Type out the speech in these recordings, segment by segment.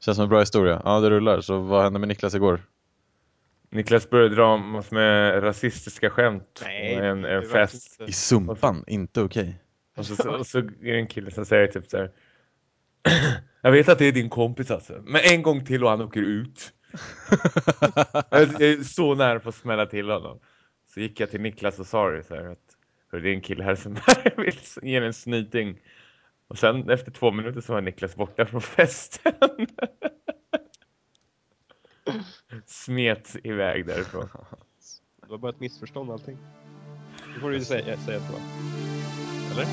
Känns som en bra historia. Ja, det rullar. Så vad hände med Niklas igår? Niklas började dra massor med rasistiska skämt. Nej, Och en det var fest. inte. I Sumpan, inte okej. Och så är det en kille som säger typ så här: jag vet att det är din kompis alltså. Men en gång till och han åker ut. Jag är så nära på att smälla till honom. Så gick jag till Niklas och sa det så här att det är en kille här som vill ge en snyting. Och sen efter 2 minuter så var Niklas borta från festen. Smet iväg därifrån. Det var bara ett missförstånd allting. Det får du ju säga att det var. Eller?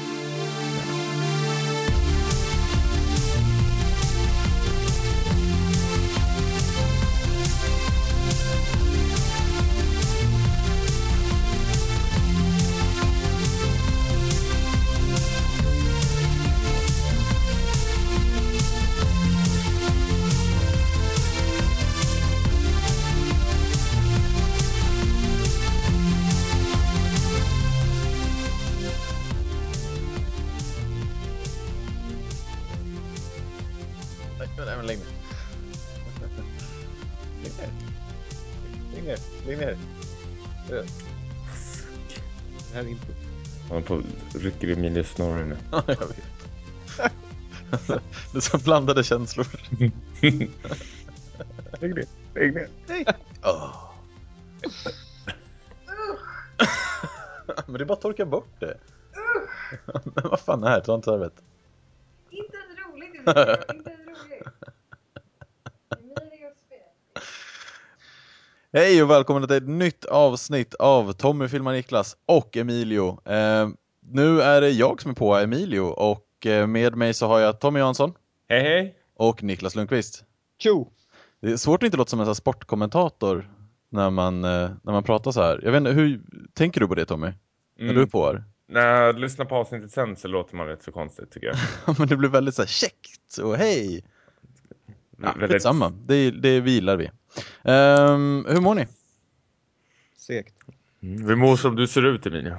Nej, men lägg ner. Lägg ner. Det här är inte. Han på rycker i min snorren nu. Ja, jag vet. Det är så blandade känslor. Lägg ner. Oh. Men det är bara att torka bort det. Men vad fan är det här? Ta inte servet. Inte ens roligt, Emilio. Inte ens roligt. Emilio spel. Hej och välkommen till ett nytt avsnitt av Tommy filmar Niklas och Emilio. Nu är det jag som är på Emilio och med mig så har jag Tommy Jansson. Hej. Och Niklas Lundqvist. Tjo! Det är svårt att inte låta som en sån här sportkommentator när man pratar så här. Jag vet inte, hur tänker du på det, Tommy? När du är på här? När jag lyssnar på avsnittet sen så låter man rätt så konstigt tycker jag. Men det blir väldigt så här käckt och hej. Ja, Väldigt... samma. Det vilar vi. Hur mår ni? Segt. Vi mår som du ser ut, Emilia.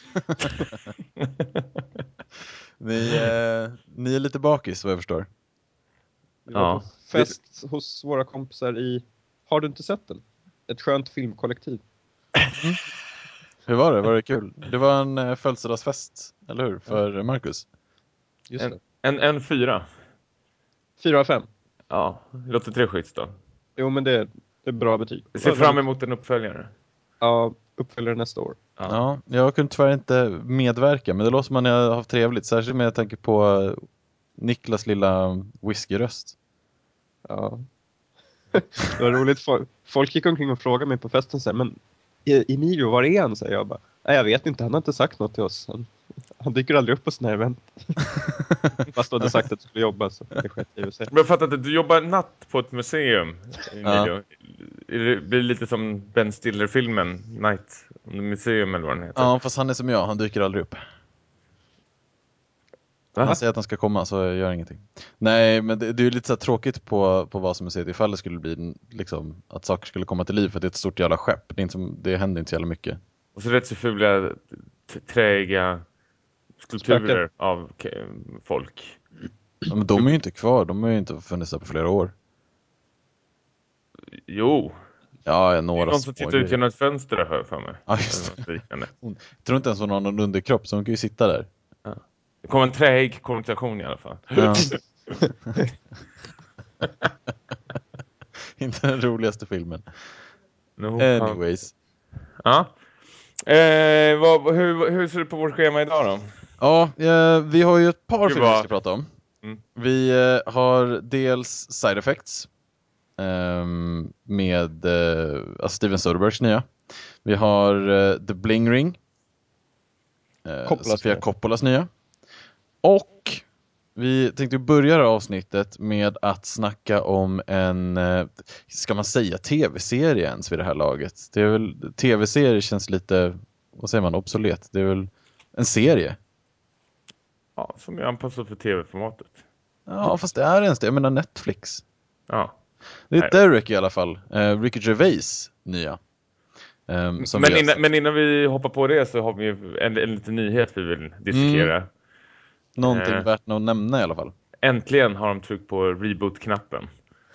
Ni är lite bakis, vad jag förstår. Vi var Ja. på fest hos våra kompisar i... Har du inte sett den? Ett skönt filmkollektiv. Hur var det? Var det kul? Det var en födelsedagsfest, eller hur? För Marcus. Just det. En 4. 4 av 5. Ja, det låter trevligt då. Jo, men det är bra betyg. Jag ser fram emot en uppföljare. Ja, uppföljare nästa år. Ja, jag kunde tyvärr inte medverka, men det låter som att ni har haft trevligt. Särskilt med tanke på Niklas lilla whiskyröst. Ja. Det var roligt. Folk gick omkring och frågade mig på festen så här, men Emilio, var är han? Säger jag bara. Nej, jag vet inte, han har inte sagt något till oss. Han dyker aldrig upp på såna här event. Fast du hade sagt att du skulle jobba, så det skett i USA. Men jag fattar inte, du jobbar natt på ett museum, Emilio. Det blir lite som Ben Stiller-filmen Night on the Museum eller vad den heter. Ja, fast han är som jag, han dyker aldrig upp. Han säger att han ska komma, så jag gör ingenting. Nej, men det är ju lite så här tråkigt på Vasamuseet ifall det skulle bli liksom att saker skulle komma till liv, för det är ett stort jävla skepp. Det, är inte som, det händer inte så jävla mycket. Och så rätt så fula, träiga skulpturer av folk. Ja, men de är ju inte kvar, de har ju inte funnits där på flera år. Jo. Ja, några Det är någon som tittar ut genom ett fönster där, hör för mig. Ja, just det. Jag tror inte ens hon har någon underkropp, så hon kan ju sitta där. Ja. Det kommer en träig konnotation i alla fall. Ja. Inte den roligaste filmen. Anyways. Ja. Hur ser det på vårt schema idag då? Ja, vi har ju ett par filmer vi ska prata om. Mm. Vi har dels Side Effects med Steven Soderberghs nya. Vi har The Bling Ring, Sofia Coppolas nya. Och vi tänkte börja avsnittet med att snacka om en, ska man säga tv-serie ens vid det här laget? Det är väl, tv-serie känns lite, vad säger man, obsolet. Det är väl en serie. Ja, som är anpassad för tv-formatet. Ja, fast det är ens det. Jag menar Netflix. Ja. Det är Derek i alla fall. Ricky Gervais nya. Men innan vi hoppar på det så har vi en liten nyhet vi vill diskutera. Någonting värt att nämna i alla fall. Äntligen har de tryckt på reboot-knappen.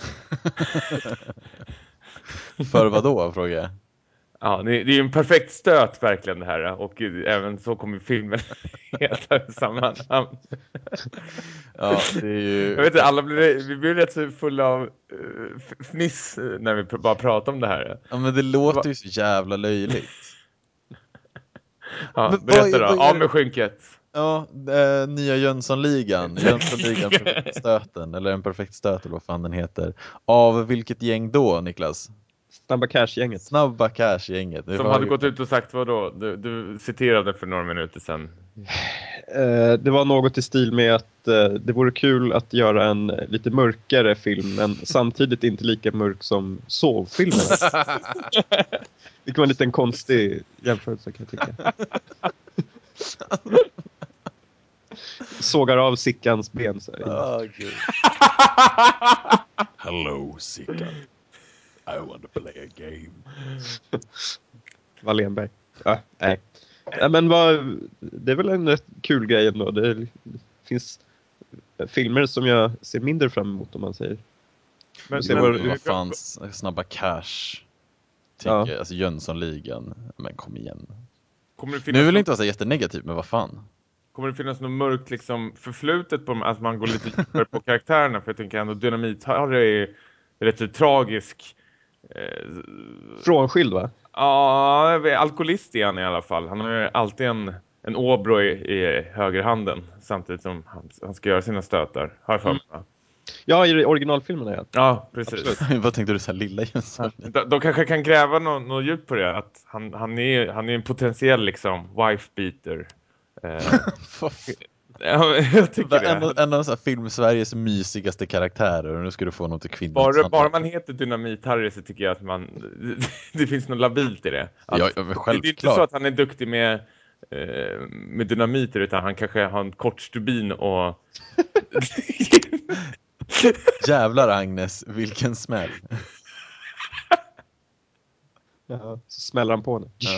För vad då, frågar jag. Ja, det är ju en perfekt stöt verkligen det här. Och även så kommer filmen heta samma namn. Ja, det är ju... Jag vet inte, vi blir rätt så fulla av fniss när vi bara pratar om det här. Ja, men det låter ju så jävla löjligt. Ja, Men berätta då. vad är Av det- med skynket. Ja, nya Jönssonligan. Jönssonligan, perfekta stöten. Eller en perfekt stöt, eller vad fan den heter. Av vilket gäng då, Niklas? Snabba Cash-gänget. Snabba Cash-gänget. Som hade gått ut och sagt vad då? Du citerade för några minuter sedan. Det var något i stil med att det vore kul att göra en lite mörkare film, men samtidigt inte lika mörk som sovfilmerna. Det var en liten konstig jämförelse, kan jag tycka. Sågar av Sickans ben så här. Gud. Hello, Sickan. I want to play a game. Wallenberg. Ja, nej. Ja, men det är väl en rätt kul grej ändå. Det finns filmer som jag ser mindre fram emot, om man säger. Men, se men, Vad fan, Snabba Cash. Ja. Tycker, alltså Jönssonligan. Men kom igen. kommer det Nu vill finnas jag inte vara så jättenegativ, men vad fan. kommer det finnas något mörkt liksom förflutet på dem, att man går lite djupare på karaktärerna, för jag tänker ändå Dynamit-Harry är rätt så tragisk. Frånskild, va? Ja, alkoholist är han i alla fall. Han har ju alltid en Åbro i högerhanden samtidigt som han ska göra sina stötar. Har jag för mig, va? Ja, i originalfilmerna, ja. Ja, precis. Absolut. Vad tänkte du, så här lilla Jönsson? De kanske kan gräva något djupt på det, att han är en potentiell liksom wife-beater. Ja, jag tycker det. En av så här film-Sveriges mysigaste karaktärer, och nu ska du få något kvinnligt. Bara man heter Dynamit-Harry så tycker jag att det finns något labilt i det. Att, Ja, men självklart. det är inte så att han är duktig med dynamiter, utan han kanske har en kort stubin och... Jävlar, Agnes, vilken smäll. Ja, så smäller han på henne. Ja.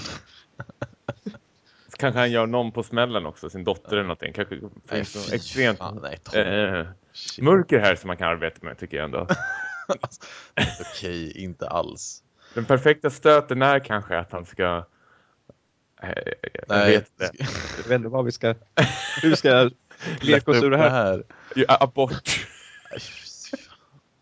Så kanske han gör någon på smällen också, sin dotter eller någonting. Kanske Nej, finns något fy extremt fan, nej, mörker här som man kan arbeta med, tycker jag ändå. Okej, inte alls. Den perfekta stöten är kanske att han ska... jag Nej, vet det. Jag vet inte vad vi ska... Hur ska jag leka oss ur det här? Abort. Nej, fy fan.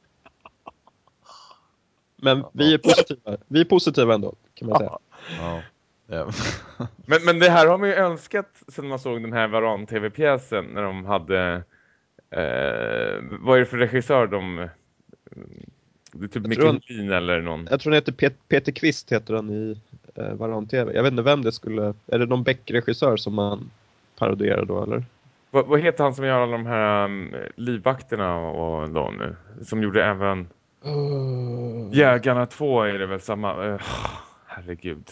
Men vi är positiva. Vi är positiva ändå, kan man säga. Ja. Ja. Men det här har man ju önskat sedan man såg den här Varan-tv-pjäsen, när de hade... vad är det för regissör de... Det är typ Micke Lin eller någon. Jag tror han heter Peter Kvist, heter han i Varan-tv. Jag vet inte vem det skulle... Är det någon Beck-regissör som man parodierar då, eller? Vad heter han som gör alla de här livvakterna och de nu? Som gjorde även... Jägarna 2 är det väl samma... herregud.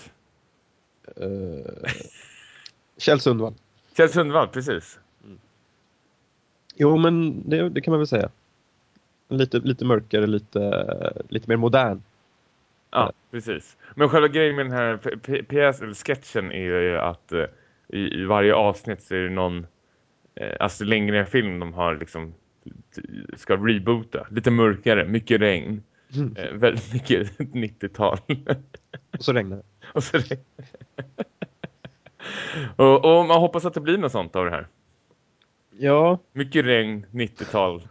Kjell Sundvall. Kjell Sundvall, precis. Jo, men det kan man väl säga. Lite mörkare, lite mer modern. Ja, precis. Men själva grejen med den här pjäsen eller sketchen är ju att i varje avsnitt så är det någon alltså längre film de har liksom ska reboota. Lite mörkare, mycket regn. Väldigt mycket 90-tal. Och så regnar det. och, så och man hoppas att det blir något sånt av det här. Ja, Mycket regn, 90-tal.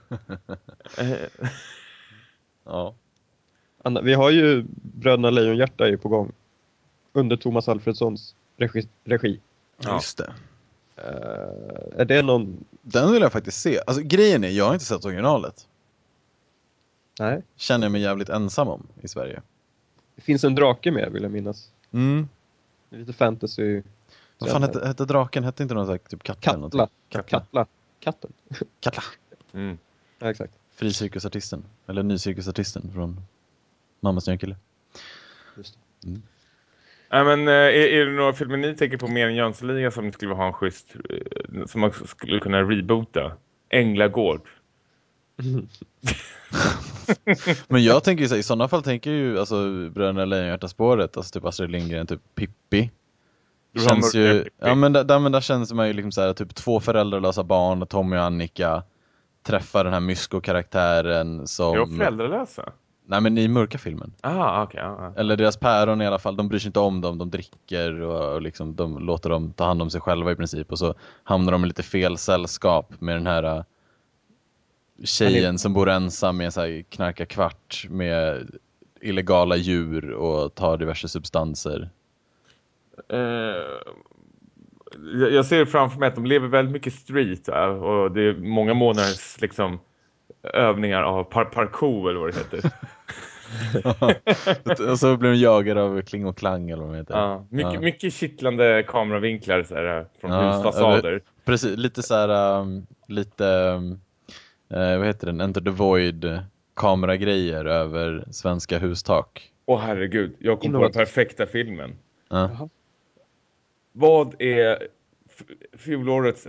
Ja. vi har ju Bröderna Lejonhjärta är på gång. Under Thomas Alfredssons regi. Ja. Just det. Är det någon... Den vill jag faktiskt se. Alltså grejen är, jag har inte sett originalet. Nej. Känner jag mig jävligt ensam om i Sverige. Det finns en drake med, vill jag minnas. Mm. Lite fantasy. Vad fan hette draken? Hette inte någon sån här, typ katten? eller någonting? Katla. Katten. Katla. Mm. Ja, exakt. Fricirkusartisten. Eller nycirkusartisten från Mammas nya kille. Just det. Mm. Ja, men är det några filmer ni tänker på mer än Jönssonligan som skulle ha en schysst som man skulle kunna reboota? Änglagård. Men jag tänker ju så här, i sådana fall tänker jag ju alltså Bröderna Lejonhjärta-spåret, alltså typ Astrid Lindgren, typ Pippi. Du har Känns mörkare ju, Pippi. ja men där känns man ju liksom så här, typ 2 föräldralösa barn, Tommy och Annika, träffa den här Mysko-karaktären som... Är de föräldralösa? Nej, men i mörka filmen. Okej. Eller deras päron i alla fall, de bryr sig inte om dem, de dricker och liksom, de låter dem ta hand om sig själva i princip. Och så hamnar de i lite fel sällskap med den här tjejen som bor ensam med en så här knarka kvart med illegala djur och tar diverse substanser. Jag ser framför mig att de lever väldigt mycket street och det är många månaders liksom övningar av parkour eller vad det heter. Och så blir de jagade av Kling och Klang eller vad de heter. Ja, mycket kittlande kameravinklar så här, från Ja, husfasader. Precis, lite så här vad heter den? Enter the Void kameragrejer över svenska hustak. Åh herregud, jag kom på den perfekta filmen. Ja. Vad är fjolårets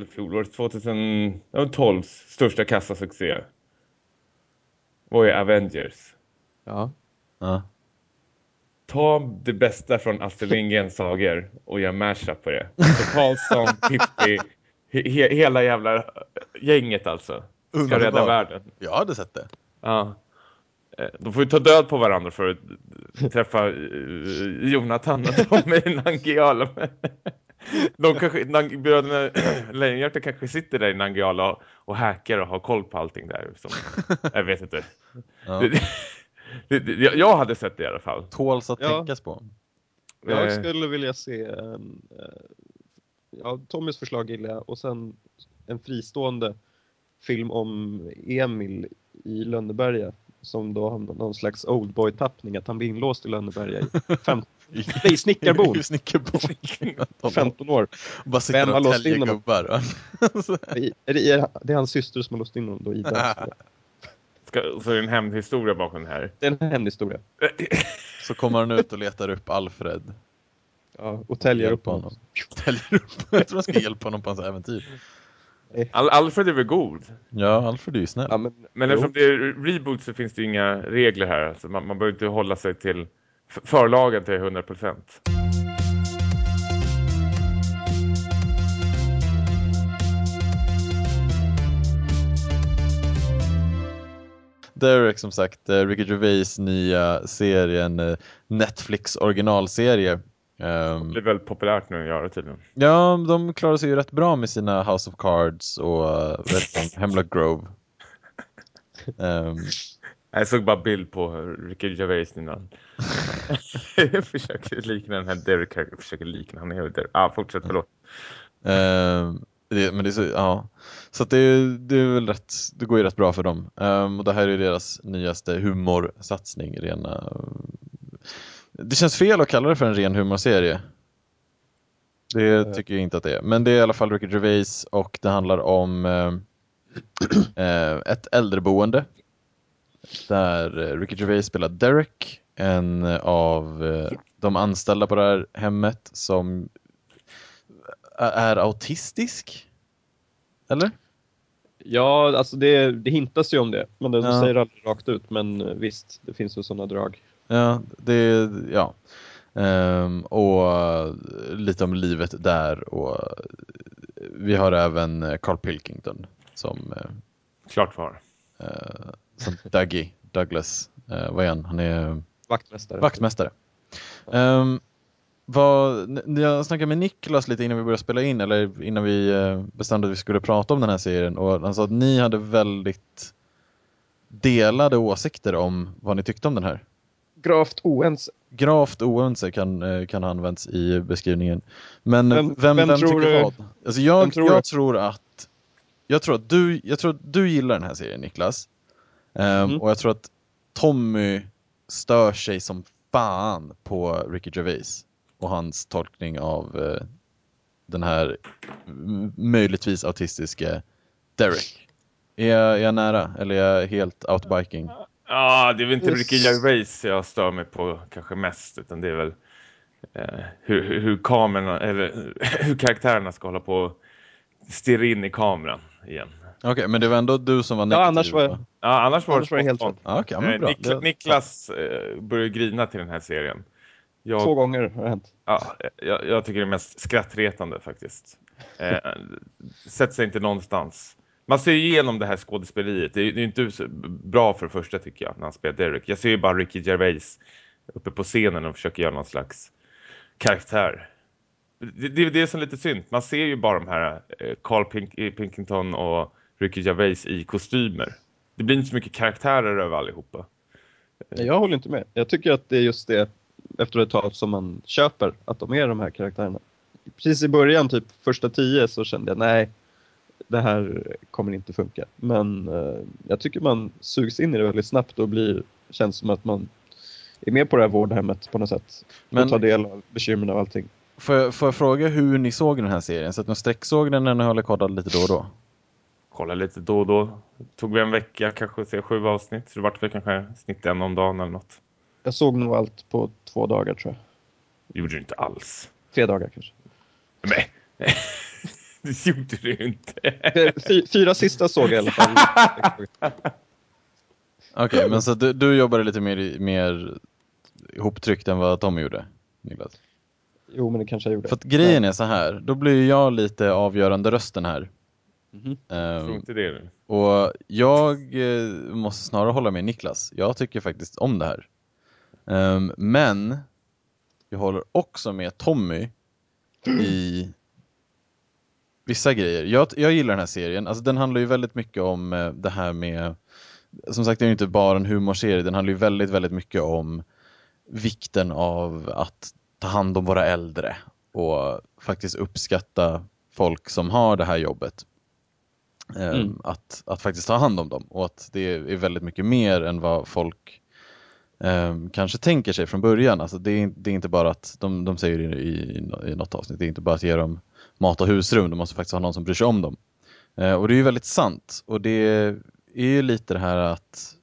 2012 största kassasuccé? Vad är Avengers? Ja. Ja. Ta det bästa från Astrid Lindgrens sagor och gör mashup på det. Så Karlsson, Pippi, hela jävla gänget alltså. Ska rädda världen. Jag hade sett det. Ja. De får ju ta död på varandra för att träffa Jonathan och de är Nangijala. De kanske, bröderna Lejonhjärta kanske sitter där i Nangijala och hackar och har koll på allting där. Jag vet inte. Ja. Jag hade sett det i alla fall. Tåls att tänkas på. Jag skulle vilja se Tommys förslag gillar jag, och sen en fristående film om Emil i Lönneberga som då har någon slags oldboy-tappning, att han blir inlåst i Lönneberga i Snickarbon. 15 år. Bara sitter Vem har och låst in täljer honom? gubbar. Det är hans syster som har låst in honom då, Ida. Så är det en hämndhistoria bakom det här. Det är en hemhistoria. Så kommer han ut och letar upp Alfred. Ja, och täljer upp honom. Täljer upp. Jag tror han ska hjälpa honom på hans äventyr. Alfred är väl god? Ja, Alfred är ju snäll. Ja, Men eftersom det är reboot så finns det ju inga regler här. Alltså man behöver inte hålla sig till förlagen till 100%. Derek, som sagt, Ricky Gervais nya serien, Netflix originalserie. Det blir väldigt populärt nu att göra tydligen. Ja, de klarar sig ju rätt bra med sina House of Cards och Hemlock Grove. Jag såg bara bild på Ricky Gervais innan. Jag försöker likna den här Derek. Jag försöker likna han är Derek. Fortsätt, förlåt. Men det är så, ja. Så att det är väl rätt, det går ju rätt bra för dem. Och det här är deras nyaste humorsatsning. Det känns fel att kalla det för en ren humorserie. Det tycker jag inte att det är. Men det är i alla fall Ricky Gervais och det handlar om ett äldreboende där Ricky Gervais spelar Derek, en av de anställda på det här hemmet som är autistisk. Eller? Ja, alltså det hintas ju om det. Men de säger aldrig rakt ut. Men visst, det finns ju sådana drag. Ja, och lite om livet där. Och vi har även Carl Pilkington som Klart var. som Douglas. Vad är han? Han är vaktmästare. Jag snackade med Niklas lite innan vi började spela in, eller innan vi bestämde att vi skulle prata om den här serien, och han sa att ni hade väldigt delade åsikter om vad ni tyckte om den här. Gravt oense kan användas i beskrivningen. Men vem tycker vad? Alltså jag tror att du gillar den här serien, Niklas. Och jag tror att Tommy stör sig som fan på Ricky Gervais och hans tolkning av den här möjligtvis autistiska Derek. Är jag nära? Eller är jag helt outbiking? Det är väl inte Ricky Gervais jag stör mig på kanske mest, utan det är väl hur kamerorna eller hur karaktärerna ska hålla på och stirra in i kameran igen. Okej, men det var ändå du som var negativ. Annars var det helt rätt. Men bra. Niklas började grina till den här serien. 2 gånger har det hänt. Jag tycker det är mest skrattretande faktiskt. Sätter sig inte någonstans. man ser igenom det här skådespeleriet. Det är inte så bra för det första tycker jag när han spelar Derek. Jag ser ju bara Ricky Gervais uppe på scenen och försöker göra någon slags karaktär. Det är så lite synd. Man ser ju bara de här Carl Pilkington och Ricky Gervais i kostymer. Det blir inte så mycket karaktärer över allihopa. Jag håller inte med. Jag tycker att det är just det efter ett tag som man köper att de är de här karaktärerna. Precis i början, typ första 10, så kände jag nej, det här kommer inte funka. Men jag tycker man sugs in i det väldigt snabbt och känns som att man är med på det här vårdhemmet på något sätt. Men och tar del av bekymren och allting. får jag fråga hur ni såg den här serien? Så att ni sträcksåg den när ni håller kollad lite då och då? Kolla lite då och då. Tog vi en vecka, kanske se 7 avsnitt. Så det vart väl kanske snitt en om dagen eller något. Jag såg nog allt på 2 dagar tror jag. Det gjorde du inte alls. 3 dagar kanske. Nej, det gjorde du inte. 4 sista såg jag i alla fall. Okej, men så du jobbade lite mer ihoptryckt än vad Tom gjorde, Niklas? Jo, men det kanske jag gjorde. För att grejen är så här, då blir jag lite avgörande rösten här. Mhm. Jag tror inte det nu. Och jag måste snarare hålla med Niklas. Jag tycker faktiskt om det här. Men jag håller också med Tommy i vissa grejer. Jag gillar den här serien. Alltså den handlar ju väldigt mycket om det här med... Som sagt, det är ju inte bara en humorserie. Den handlar ju väldigt, väldigt mycket om vikten av att ta hand om våra äldre. Och faktiskt uppskatta folk som har det här jobbet. Att faktiskt ta hand om dem. Och att det är väldigt mycket mer än vad folk kanske tänker sig från början. Alltså det är inte bara att de säger i något avsnitt, det är inte bara att ge dem mat och husrum, de måste faktiskt ha någon som bryr sig om dem. Och det är ju väldigt sant. Och det är ju lite det här att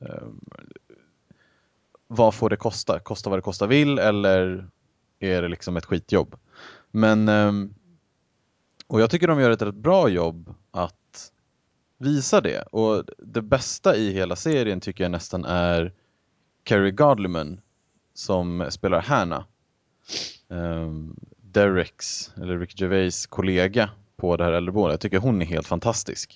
vad får det kosta? Kosta vad det kosta vill, eller är det liksom ett skitjobb? Men och jag tycker de gör ett rätt bra jobb att visa det. Och det bästa i hela serien tycker jag nästan är Kerry Godliman som spelar Hannah. Dereks, eller Ricky Gervais kollega på det här äldreboendet. Jag tycker hon är helt fantastisk.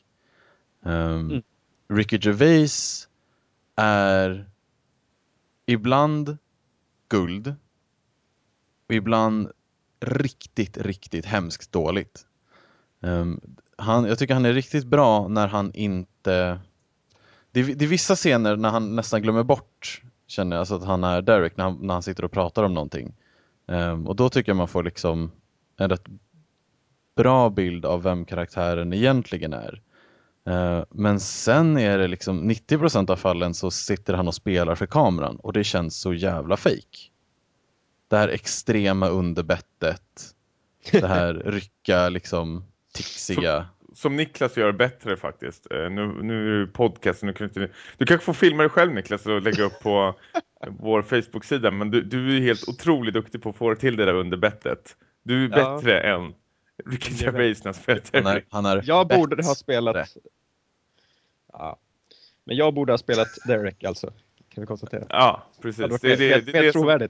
Ricky Gervais är ibland guld och ibland riktigt, riktigt hemskt dåligt. Jag tycker han är riktigt bra när han inte... Det är vissa scener när han nästan glömmer bort, känner jag, alltså att han är Derek när han sitter och pratar om någonting. Och då tycker jag man får liksom en rätt bra bild av vem karaktären egentligen är. Men sen är det liksom 90% av fallen så sitter han och spelar för kameran och det känns så jävla fake. Det här extrema underbettet, det här rycka liksom tixiga. Som Niklas gör bättre faktiskt. Nu är det podcast. Du kanske får filma dig själv, Niklas, och lägga upp på vår Facebook-sida. Men du är helt otroligt duktig på att få till det där underbettet. Du är bättre än Ricky Gervais när Han är jag borde ha spelat... Ja. Men jag borde ha spelat Derek alltså. Kan vi konstatera. Ja, precis. Det är mer trovärdigt.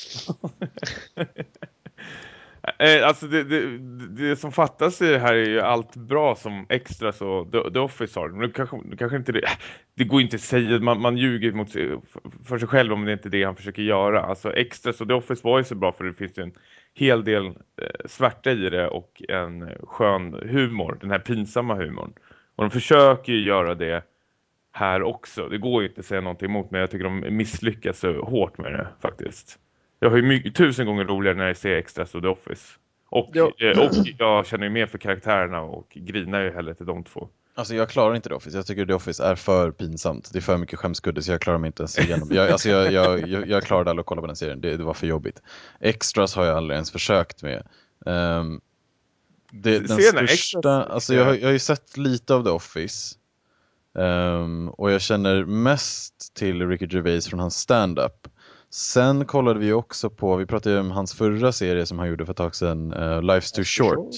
Alltså det som fattas i det här är ju allt bra som extra så The Office har. Men kanske inte det går inte att säga, man ljuger mot för sig själv om det inte är det han försöker göra. Alltså extra så The Office var ju så bra för det finns ju en hel del svärta i det och en skön humor, den här pinsamma humorn. Och de försöker ju göra det här också. Det går ju inte att säga någonting emot, men jag tycker de misslyckas så hårt med det faktiskt. Jag har ju 1000 gånger roligare när jag ser Extras och The Office. Och jag känner ju mer för karaktärerna och grinar ju hellre till de två. Alltså jag klarar inte The Office. Jag tycker The Office är för pinsamt. Det är för mycket skämskudde så jag klarar mig inte ens igenom. Jag klarade aldrig att kolla på den serien. Det var för jobbigt. Extras har jag aldrig ens försökt med. Den största... Alltså jag har ju sett lite av The Office. Och jag känner mest till Ricky Gervais från hans stand-up. Sen kollade vi också på, vi pratade om hans förra serie som han gjorde för ett tag sedan, Life's Too Short.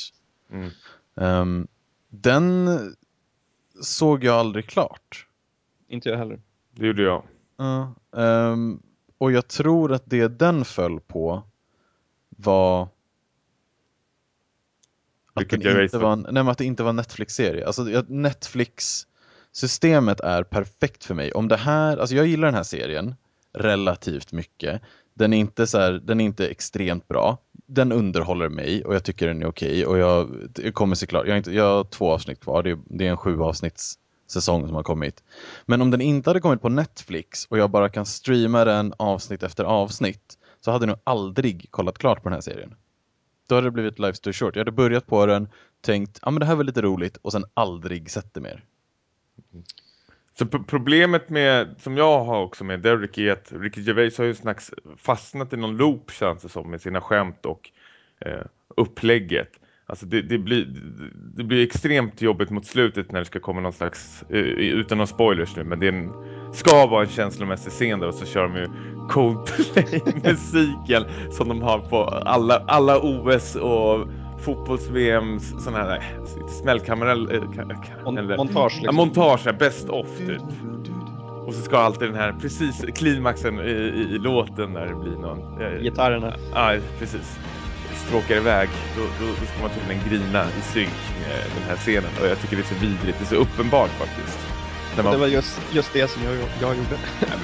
Den såg jag aldrig klart. Inte jag heller. Det gjorde jag. Och jag tror att det den föll på var att det inte var en Netflix-serie. Alltså Netflix-systemet är perfekt för mig. Om det här, alltså jag gillar den här serien relativt mycket. Den är inte den är inte extremt bra. Den underhåller mig och jag tycker den är okej. Och jag kommer se klart. Jag har 2 avsnitt kvar. Det är en 7 avsnitts säsong som har kommit. Men om den inte hade kommit på Netflix och jag bara kan streama den avsnitt efter avsnitt, så hade jag nog aldrig kollat klart på den här serien. Då hade det blivit Life's Too Short. Jag hade börjat på den, tänkt, men det här var lite roligt, och sen aldrig sett det mer. Så problemet som jag har också med Derek är att Ricky Gervais har ju fastnat i någon loop, känns det som, med sina skämt och upplägget. Alltså det blir extremt jobbigt mot slutet när det ska komma någon slags, utan någon spoilers nu, men det ska vara en känslomässig scen där, och så kör de ju Coldplay-musiken som de har på alla OS och fotbolls-VM, sån här smällkamerell montage liksom. Montage, best of typ. Och så ska alltid den här precis klimaxen i låten när det blir någon gitarrerna. Ja, precis. Stråkar iväg, då ska man tydligen grina i synk med den här scenen. Och jag tycker det är så vidrigt, det är så uppenbart faktiskt. Det var just det som jag gjorde.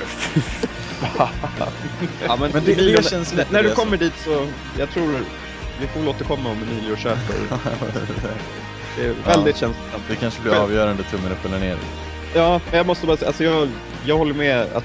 Ja, men det känns lite när du kommer dit, så jag tror vi får återkomma om Emilio köper. Det är väldigt känsligt. Det kanske blir avgörande, tummen upp eller ner. Ja, jag måste bara säga, alltså jag håller med att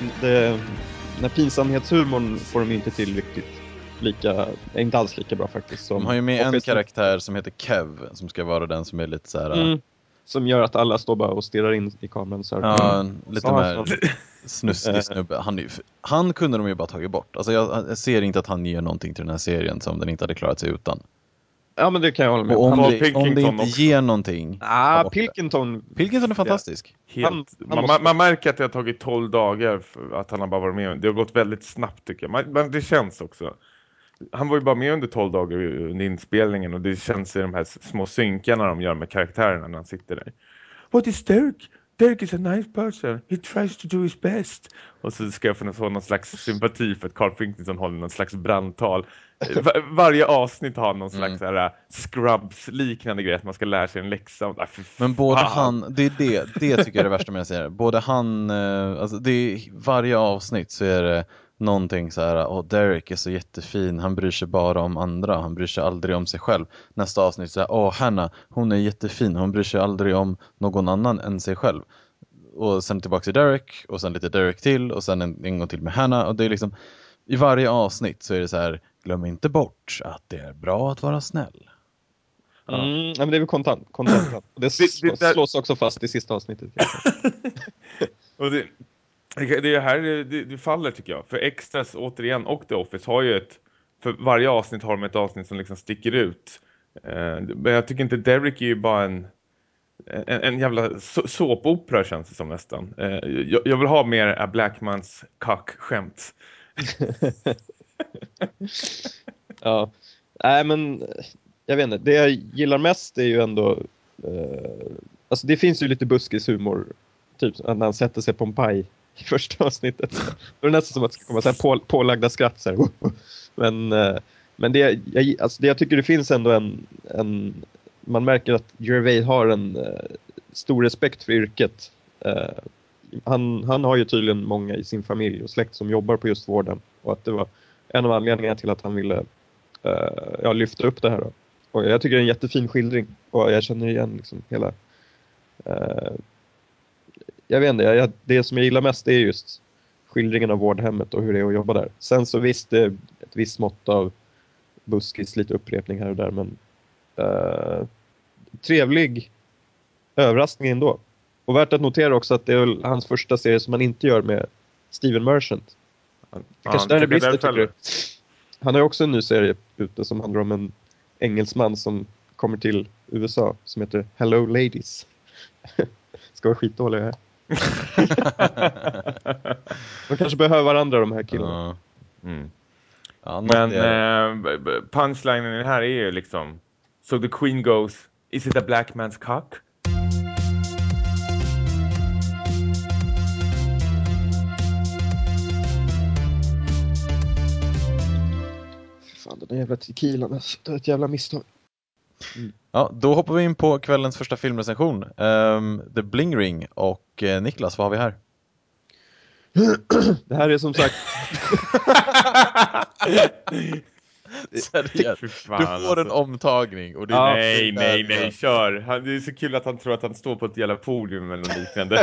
när pinsamhetshumorn får de inte till riktigt inte alls lika bra faktiskt. Som de har ju med en karaktär som heter Kev, som ska vara den som är lite så här... som gör att alla står bara och stirrar in i kameran så här. Ja, lite mer snuskig snubbe. Han kunde de ju bara tagit bort. Alltså jag ser inte att han ger någonting till den här serien som den inte hade klarat sig utan. Ja, men det kan jag hålla med om. Och om det inte ger någonting... Pilkington är fantastisk. Man märker att det har tagit 12 dagar för att han har bara varit med. Det har gått väldigt snabbt, tycker jag. Men det känns också. Han var ju bara med under 12 dagar under inspelningen, och det känns i de här små synkarna de gör med karaktärerna när han sitter där. What is Derek? Derek is a nice person. He tries to do his best. Och så ska jag få någon slags sympati för att Carl Pilkington håller någon slags brandtal. Varje avsnitt har någon slags Scrubs-liknande grej, att man ska lära sig en läxa. Men både det tycker jag är det värsta med att säga. Både han, alltså varje avsnitt så är det någonting så här: Derek är så jättefin, han bryr sig bara om andra, han bryr sig aldrig om sig själv. Nästa avsnitt så här: Hannah, hon är jättefin, hon bryr sig aldrig om någon annan än sig själv. Och sen tillbaka till Derek, och sen lite Derek till, och sen en gång till med Hannah. Och det är liksom, i varje avsnitt så är det så här: glöm inte bort att det är bra att vara snäll. Men det är väl content. Det slås också fast i sista avsnittet. Och det är här det faller, tycker jag. För Extras, återigen, och The Office har ju för varje avsnitt har de ett avsnitt som liksom sticker ut. Men jag tycker inte Derek är ju bara en jävla såpopera, känns det som nästan. Jag vill ha mer A Black Man's Cock-skämt. Ja, nej men jag vet inte, det jag gillar mest är ju ändå alltså det finns ju lite buskishumor, typ när han sätter sig på en paj i första avsnittet. Då är det nästan som att det ska komma så här pålagda skratt så här. Men det jag tycker det finns ändå en man märker att Gervais har en stor respekt för yrket. Han har ju tydligen många i sin familj och släkt som jobbar på just vården, och att det var en av anledningarna till att han ville lyfta upp det här då. Och jag tycker det är en jättefin skildring, och jag känner igen liksom hela jag vet inte, det som jag gillar mest är just skildringen av vårdhemmet och hur det är att jobba där. Sen så visst, det är ett visst mått av buskis, lite upprepning här och där, men trevlig överraskning ändå. Och värt att notera också att det är väl hans första serie som han inte gör med Steven Merchant. Kanske där är brister, tycker du? Han har också en ny serie ute som handlar om en engelsman som kommer till USA som heter Hello Ladies. Ska vara skitdåliga här. De kanske behöver varandra, de här killarna. Ja, men punchlinen i det här är ju liksom: So the Queen goes, is it a black man's cock? Fan, den där jävla tequilan, alltså. Det är ett jävla misstag. Ja, då hoppar vi in på kvällens första filmrecension. The Bling Ring. Och Niklas, vad har vi här? Det här är som sagt... Seriöst. Fy Du fan, får en alltså. omtagning. Och det är Ja, Nej, kör. Det är så kul att han tror att han står på ett jävla podium eller något liknande.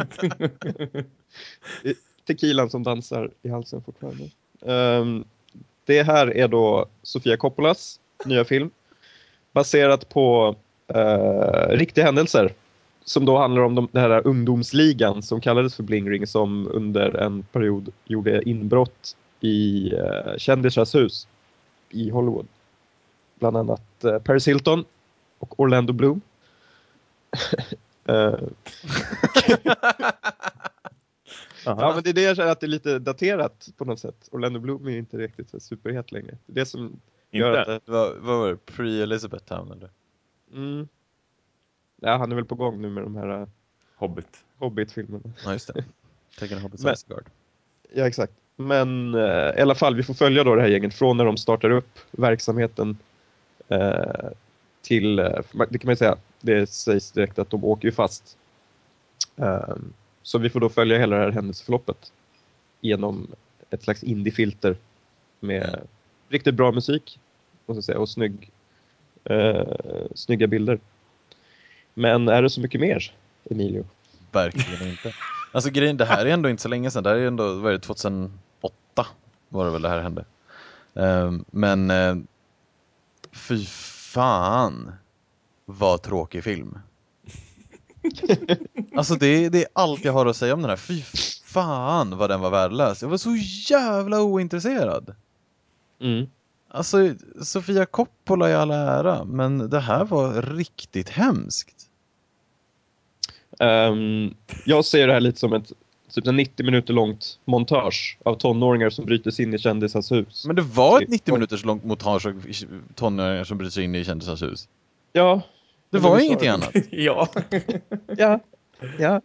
Tequilan som dansar i halsen fortfarande. Det här är då Sofia Coppolas nya film. Baserat på riktiga händelser. Som då handlar om den här ungdomsligan som kallades för Bling Ring, som under en period gjorde inbrott i kändisars hus i Hollywood. Bland annat Paris Hilton och Orlando Bloom. Ja, men det är det jag känner, att det är lite daterat på något sätt. Orlando Bloom är ju inte riktigt så superhet längre. Det är det som gör Inte? att Vad var det? Pre-Elizabeth Town eller? Ja, han är väl på gång nu med de här Hobbit-filmerna. Ja, just det. Taken Hobbits Men- Asgard. Ja, exakt. Men i alla fall, vi får följa då det här gänget från när de startar upp verksamheten till, det kan man ju säga, det sägs direkt att de åker ju fast. Så vi får då följa hela det här händelseförloppet genom ett slags indie-filter med riktigt bra musik, måste jag säga, och snygga bilder. Men är det så mycket mer, Emilio? Verkligen inte. Alltså grejen, det här är ändå inte så länge sedan. Det här är ändå, vad är det, 2008 var det väl det här hände. Men fy fan vad tråkig film. Alltså det är allt jag har att säga om den här. Fy fan vad den var värdelös. Jag var så jävla ointresserad. Alltså Sofia Coppola i alla ära, men det här var riktigt hemskt. Jag ser det här lite som ett typ 90 minuter långt montage av tonåringar som bryter sig in i kändisars hus. Men det var ett 90 minuters långt montage av tonåringar som bryter sig in i kändisars hus. Ja. Det eller var visst ingenting det. annat. Ja. Ja.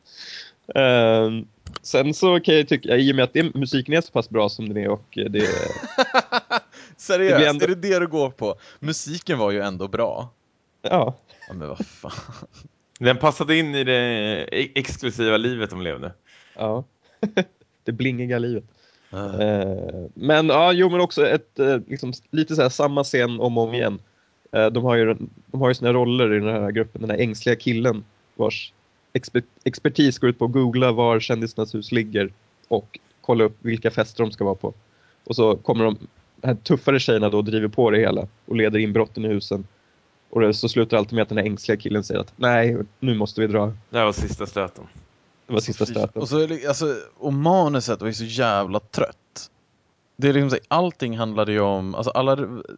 Sen så kan jag tycka, i och med att musiken är så pass bra som den är, och det Seriöst, blir ändå- är det du går på? Musiken var ju ändå bra. ja. Ja, men vad fan. Den passade in i det exklusiva livet de levde. Ja. Det blingiga livet. Uh. Men ja, jo, men också ett liksom, lite så här samma scen om och om igen. De har ju sina roller i den här gruppen. Den här ängsliga killen vars expertis går ut på att googla var kändisarnas hus ligger och kolla upp vilka fester de ska vara på. Och så kommer de här tuffare tjejerna då och driver på det hela och leder in brotten i husen. Och så slutar alltid med att den här ängsliga killen säger att nej, nu måste vi dra. Det här var sista stöten. Det var sista stöten. Och, så, alltså, och manuset var ju så jävla trött. Det är liksom så, allting handlade ju om, alltså alla,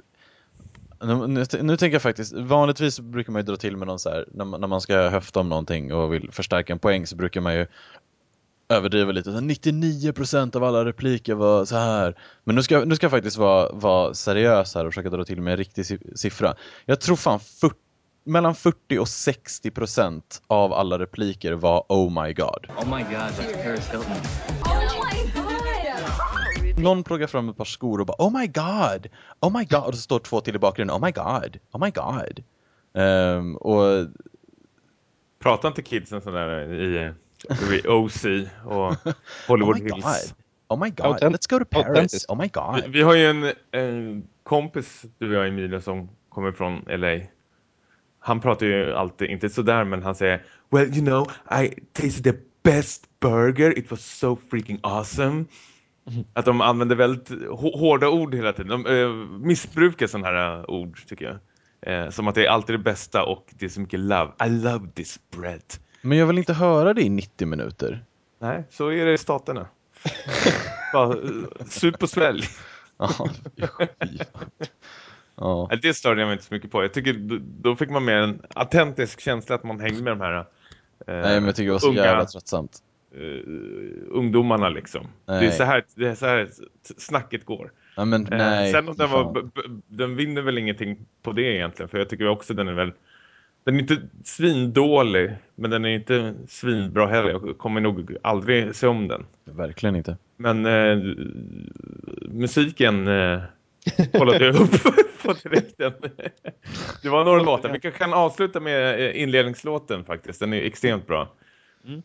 nu tänker jag faktiskt, vanligtvis brukar man ju dra till med någon så här, när man ska höfta om någonting och vill förstärka en poäng, så brukar man ju överdriva lite. 99% av alla repliker var så här. Men nu ska jag faktiskt vara seriös här och försöka dra till med en riktig siffra. Jag tror fan mellan 40 och 60% av alla repliker var oh my god. Oh my god, that's Paris Hilton. Oh my god! Någon pluggar fram ett par skor och bara oh my god. Och så står två till i bakgrunden. Oh my god. Och Pratar inte kidsen sådär i OC och Hollywood Hills? Oh my god. Let's go to Paris. Autentiskt. Oh my god. Vi har ju en kompis, du och jag, Emilia, som kommer från LA. Han pratar ju alltid, inte sådär, men han säger well, you know, I tasted the best burger. It was so freaking awesome. Att de använder väldigt hårda ord hela tiden. De missbrukar sådana här ord, tycker jag. Som att det är alltid det bästa och det är så mycket love. I love this bread. Men jag vill inte höra det i 90 minuter. Nej, så är det i staterna. Bara sup och svälj. Ja, fy fan. Ja. Nej, det störde jag mig inte så mycket på. Jag tycker då fick man mer en autentisk känsla att man hängde med de här Nej, men jag tycker det var så jävla tröttsamt. ungdomarna liksom. Nej. Det är så här snacket går. Ja, men nej. Sen om den vinner väl ingenting på det egentligen, för jag tycker också den är inte svindålig, men den är inte svinbra heller. Jag kommer nog aldrig se om den. Verkligen inte. Men musiken kollade jag upp på direkten. Det var några låtar. Vi kan avsluta med inledningslåten faktiskt. Den är extremt bra. Mm.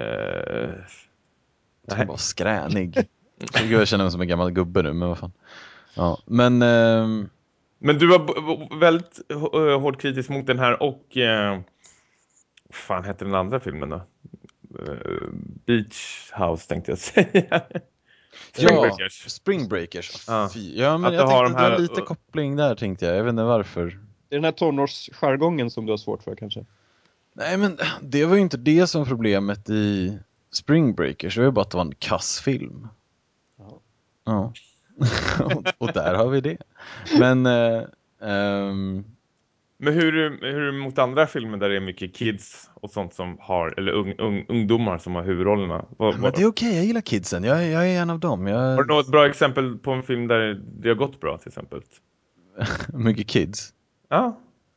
Jag ska vara skränig. Jag känner mig som en gammal gubbe nu, men vad fan. Ja, men... Men du var väldigt hårt kritisk mot den här och... vad fan heter den andra filmen då? Beach House tänkte jag säga. Ja, Spring Breakers. Ja. Ja, men Att jag du har tänkte de det här- var lite koppling där, tänkte jag. Jag vet inte varför. Det är den här tonårsjargongen som du har svårt för kanske. Nej, men det var ju inte det som problemet i Spring Breakers. Det var ju bara att det var en kassfilm. Ja. Ja. och där har vi det. Men... Men hur är det mot andra filmer där det är mycket kids och sånt som har, eller ungdomar som har huvudrollerna? Men det är okej, jag gillar kidsen. Jag är en av dem. Har du något bra exempel på en film där det har gått bra till exempel? Mycket kids. Ja.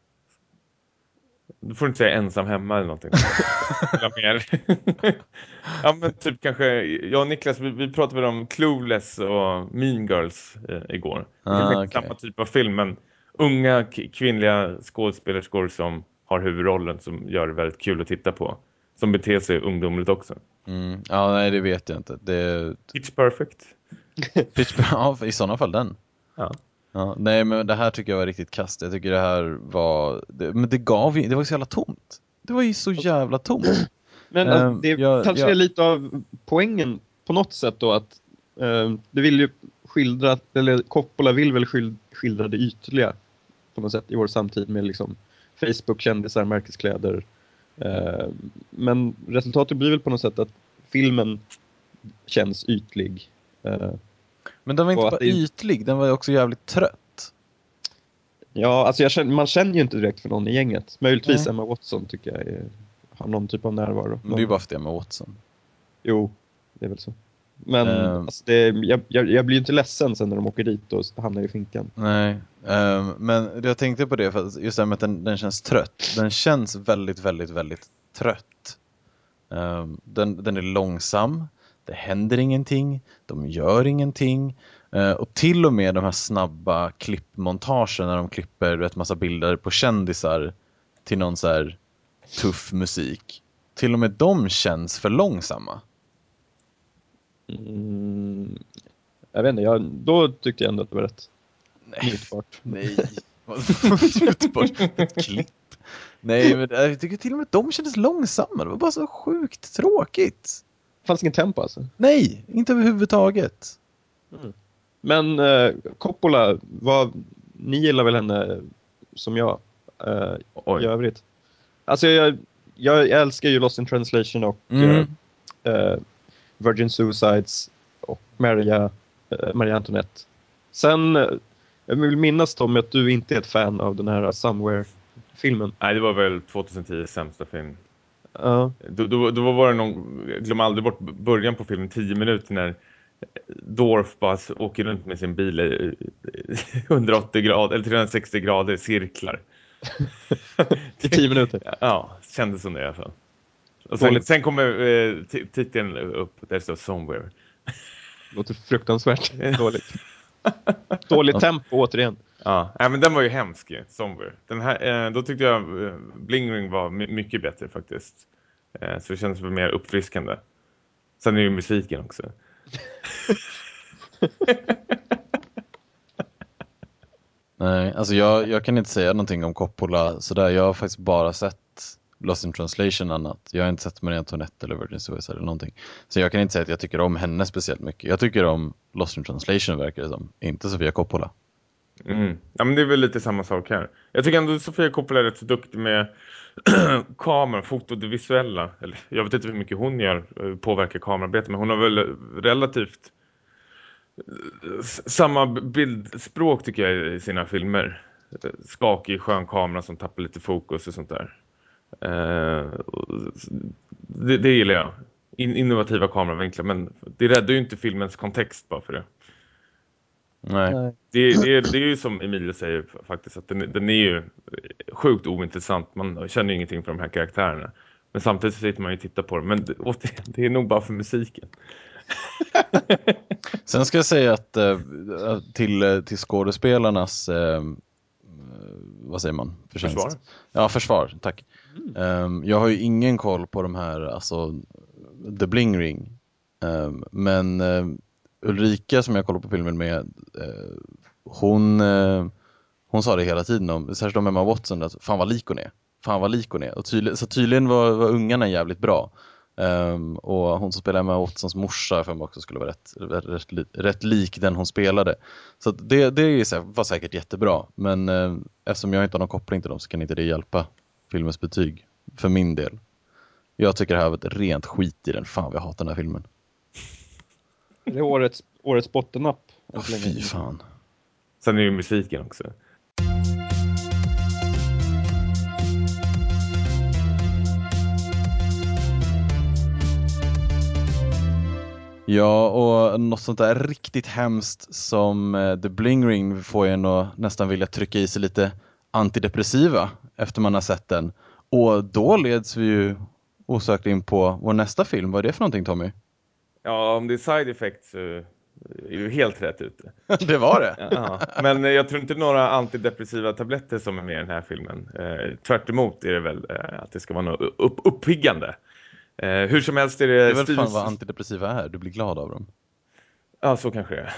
Du får inte säga ensam hemma eller någonting. Eller mer. Ja, men typ kanske, jag och Niklas, vi pratade väl om Clueless och Mean Girls igår. Det är okej. samma typ av film, men unga kvinnliga skådespelerskor som har huvudrollen som gör det väldigt kul att titta på. Som beter sig ungdomligt också. Ja, nej, det vet jag inte. Det... Pitch Perfect. Ja, i sådana fall den. Ja. Ja, nej, men det här tycker jag var riktigt kast. Jag tycker det här var... men det var ju så jävla tomt. Det var ju så jävla tomt. Men det kanske är lite av poängen på något sätt då att du vill ju skildra, eller Coppola vill väl skildra det ytliga på något sätt i vår samtid med liksom Facebook-kändisar, märkeskläder. Men resultatet blir väl på något sätt att filmen känns ytlig. Men den var inte och bara att det- ytlig, den var också jävligt trött. Ja, alltså man känner ju inte direkt för någon i gänget. Möjligtvis Nej. Emma Watson tycker jag har någon typ av närvaro. Men det är ju bara för det med Watson. Jo, det är väl så. Men Ehm. alltså jag blir ju inte ledsen sen när de åker dit och hamnar i finkan. Nej, men jag tänkte på det för att just det här med att den känns trött. Den känns väldigt, väldigt, väldigt trött. Den är långsam. Det händer ingenting. De gör ingenting. Och till och med de här snabba klippmontagen när de klipper ett massa bilder på kändisar till någon så här tuff musik. Till och med de känns för långsamma. Jag vet inte, då tyckte jag ändå att det var rätt njutbart. Nej. Njutbart. Ett klipp. Nej, men jag tycker till och med att de kändes långsamma. Det var bara så sjukt tråkigt. Det fanns ingen tempo alltså. Nej, inte överhuvudtaget. Men Coppola, ni gillar väl henne som jag i övrigt? Alltså jag älskar ju Lost in Translation och Virgin Suicides och Maria Antoinette. Sen jag vill minnas Tom att du inte är ett fan av den här Somewhere-filmen. Nej, det var väl 2010 sämsta film. Ja. Då var det glöm aldrig bort början på filmen, 10 minuter när Dorf bara åker runt med sin bil i 180 grader eller 360 grader cirklar. I 10 minuter. Ja, kändes som det i alla fall. Och sen kommer titeln upp, där står Somewhere. Låter fruktansvärt dåligt. Dåligt tempo återigen. Ja, men den var ju hemsk ju, Somewhere. Den här, då tyckte jag Bling Ring var mycket bättre faktiskt. Så det kändes mer uppfriskande. Sen är ju musiken också. Nej, alltså jag kan inte säga någonting om Coppola sådär. Jag har faktiskt bara sett Lost in Translation annat. Jag har inte sett Maria Antoinette eller Virgin Suicide eller någonting. Så jag kan inte säga att jag tycker om henne speciellt mycket. Jag tycker om Lost in Translation verkar det som. Inte Sofia Coppola. Ja, men det är väl lite samma sak här. Jag tycker ändå Sofia Coppola är rätt så duktig med kameran, foto, det visuella. Eller, jag vet inte hur mycket hon påverkar kamerarbete, men hon har väl relativt samma bildspråk tycker jag i sina filmer. Skakig, skön kamera som tappar lite fokus och sånt där. Det gillar jag. Innovativa kameravinklar, men det räddar ju inte filmens kontext bara för det. Nej. Det är ju som Emilio säger faktiskt, att den är ju sjukt ointressant. Man känner ju ingenting för de här karaktärerna. Men samtidigt så sitter man ju och tittar på det. Men återigen, det är nog bara för musiken. Sen ska jag säga att till skådespelarnas vad säger man? Förtjänst. Försvar. Ja, försvar, tack. Jag har ju ingen koll på de här, alltså The Bling Ring. Men Ulrika som jag kollar på filmen med, hon sa det hela tiden om, särskilt om Emma Watson, att fan vad lik hon är. Fan vad lik hon är. Och tydligen var ungarna jävligt bra. Och hon som spelar Emma Watsons morsa för mig också skulle vara rätt lik den hon spelade. Så att det var säkert jättebra. Men eftersom jag inte har någon koppling till dem så kan inte det hjälpa filmens betyg för min del. Jag tycker det här var ett rent skit i den. Fan, jag hatar den här filmen. Det är årets bottennapp. Fy fan. Sen är ju musiken också. Ja, och något sånt där riktigt hemskt som The Bling Ring får en att nästan vilja trycka i sig lite antidepressiva efter man har sett den. Och då leds vi ju osökt in på vår nästa film. Vad är det för någonting, Tommy? Ja, om det är side effects så är ju helt rätt ute. Det var det. Ja, men jag tror inte några antidepressiva tabletter som är med i den här filmen. Tvärt emot är det väl att det ska vara något uppiggande. Hur som helst är det... Det är väl fan vad antidepressiva är. Du blir glad av dem. Ja, så kanske det är.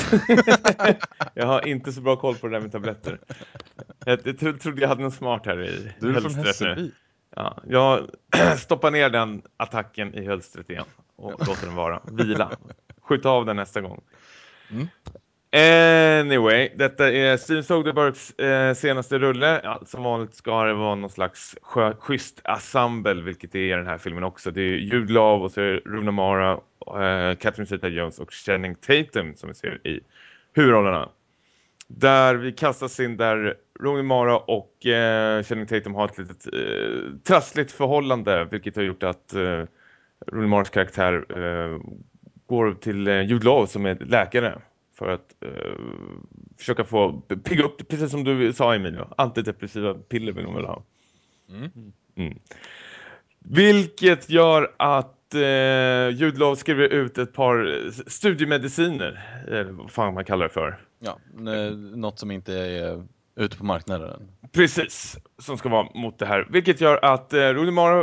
Jag har inte så bra koll på det där med tabletter. Jag trodde jag hade något smart här i Du är från hölstret Hässelby. nu. Ja, jag stoppar ner den attacken i hölstret igen och låter den vara. Vila. Skjuta av den nästa gång. Mm. Anyway, detta är Steven Soderberghs senaste rulle. Ja, som vanligt ska det vara någon slags schysst ensemble, vilket det är i den här filmen också. Det är Jude Law och så är Rooney Mara, Catherine Zeta-Jones och Channing Tatum som vi ser i huvudrollerna. Där vi kastas in där Rooney Mara och Channing Tatum har ett litet trassligt förhållande, vilket har gjort att Rooney Maras karaktär går till Jude Law som är läkare för att försöka få pigga upp, precis som du sa, Emilio. Antidepressiva piller vill hon väl ha. Mm. Vilket gör att Jude Law skriver ut ett par studiemediciner, vad fan man kallar det för. Ja, något som inte är ute på marknaden. Precis, som ska vara mot det här. Vilket gör att Rooney Mara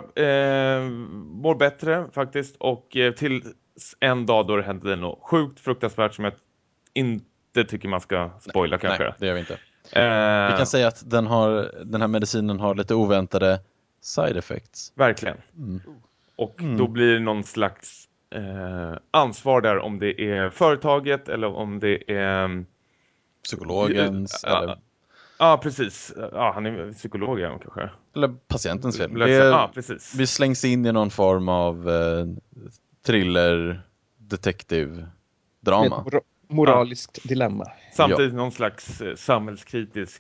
mår bättre faktiskt. Och till en dag då det hände något sjukt fruktansvärt som jag inte tycker man ska spoila kanske. Nej, det gör vi inte. Vi kan säga att den här medicinen har lite oväntade side effects. Verkligen. Och då blir det någon slags ansvar där, om det är företaget eller om det är psykologens eller... Ja, precis. Ja, han är psykolog kanske. Eller patientens fel. Precis. Vi slängs in i någon form av thriller, detektiv, drama. Moraliskt dilemma. Samtidigt någon slags samhällskritisk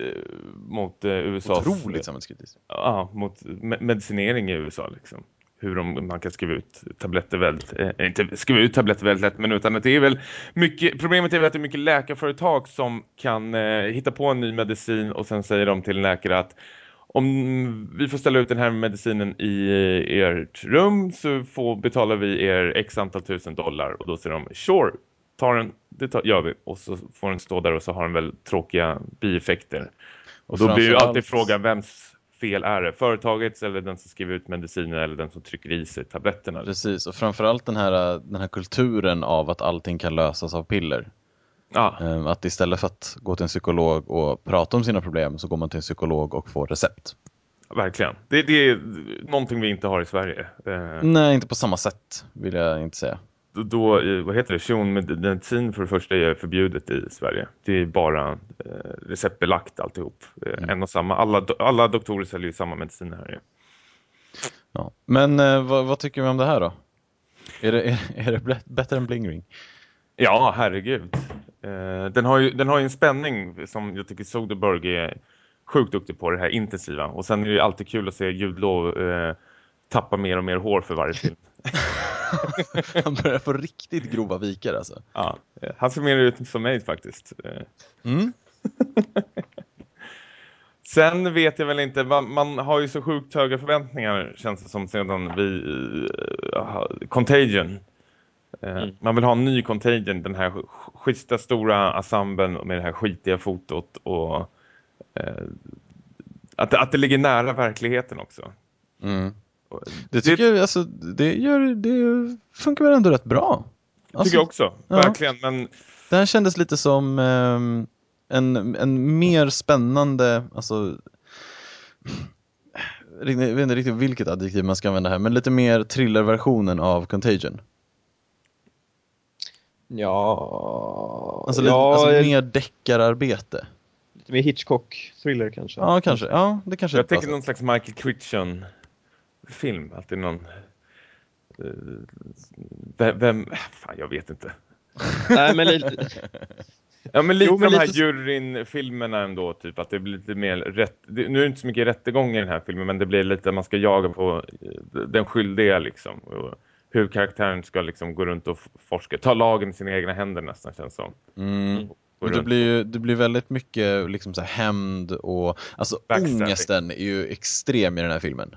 mot USAs... Otroligt samhällskritisk. Ja, mot medicinering i USA liksom. Hur man kan skriva ut tabletter väldigt... inte skriva ut tabletter väldigt lätt, men utan att det är väl mycket... Problemet är väl att det är mycket läkarföretag som kan hitta på en ny medicin och sen säger de till en läkare att om vi får ställa ut den här medicinen i ert rum så betalar vi er x antal $1000. Och då säger de, sure, gör vi. Och så får den stå där och så har den väl tråkiga bieffekter. Och då blir ju alltid frågan, vems fel är det? Företagets eller den som skriver ut mediciner eller den som trycker i sig tabletterna? Precis, och framförallt den här kulturen av att allting kan lösas av piller. Ja. Att istället för att gå till en psykolog och prata om sina problem så går man till en psykolog och får recept. Verkligen. Det är någonting vi inte har i Sverige. Nej, inte på samma sätt vill jag inte säga. Då, vad heter det? Shunmedicin för det första är förbjudet i Sverige. Det är bara receptbelagt alltihop. En och samma. Alla doktorer säljer ju samma medicin här. Ja. Men vad tycker vi om det här då? Är det bättre än Bling Ring? Ja, herregud. Den har ju en spänning som jag tycker Soderbergh är sjukt duktig på, det här intensiva. Och sen är det alltid kul att se Jude Law tappa mer och mer hår för varje film. Han börjar få riktigt grova vikar alltså. Ja, han ser mer ut som mig faktiskt. Sen vet jag väl inte, man har ju så sjukt höga förväntningar, känns det som, sedan Contagion. Man vill ha en ny Contagion, den här schyssta stora ensemblen med det här skitiga fotot och att det ligger nära verkligheten också. Det tycker jag, alltså, det funkar väl ändå rätt bra. Alltså, tycker jag också, verkligen. Men det här kändes lite som en mer spännande, alltså, jag vet inte riktigt vilket adjektiv man ska använda här, men lite mer thrillerversionen av Contagion. Ja, Alltså, ja, mer deckararbete. lite mer Hitchcock-thriller kanske. Ja, kanske. Ja, det kanske är jag ett bra tänker någon sätt. slags Michael Crichton-film. Alltid någon... vem... Fan, jag vet inte. Nej, men lite... Ja, men lite Jo, men de här lite- juryn-filmerna ändå, typ att det blir lite mer nu är det inte så mycket rättegång i den här filmen, men det blir lite att man ska jaga på den skyldiga liksom, och hur karaktären ska liksom gå runt och forska, ta lagen i sina egna händer nästan, känns som. Och det blir väldigt mycket liksom så här hämnd och alltså Backstabbing. ångesten är ju extrem i den här filmen.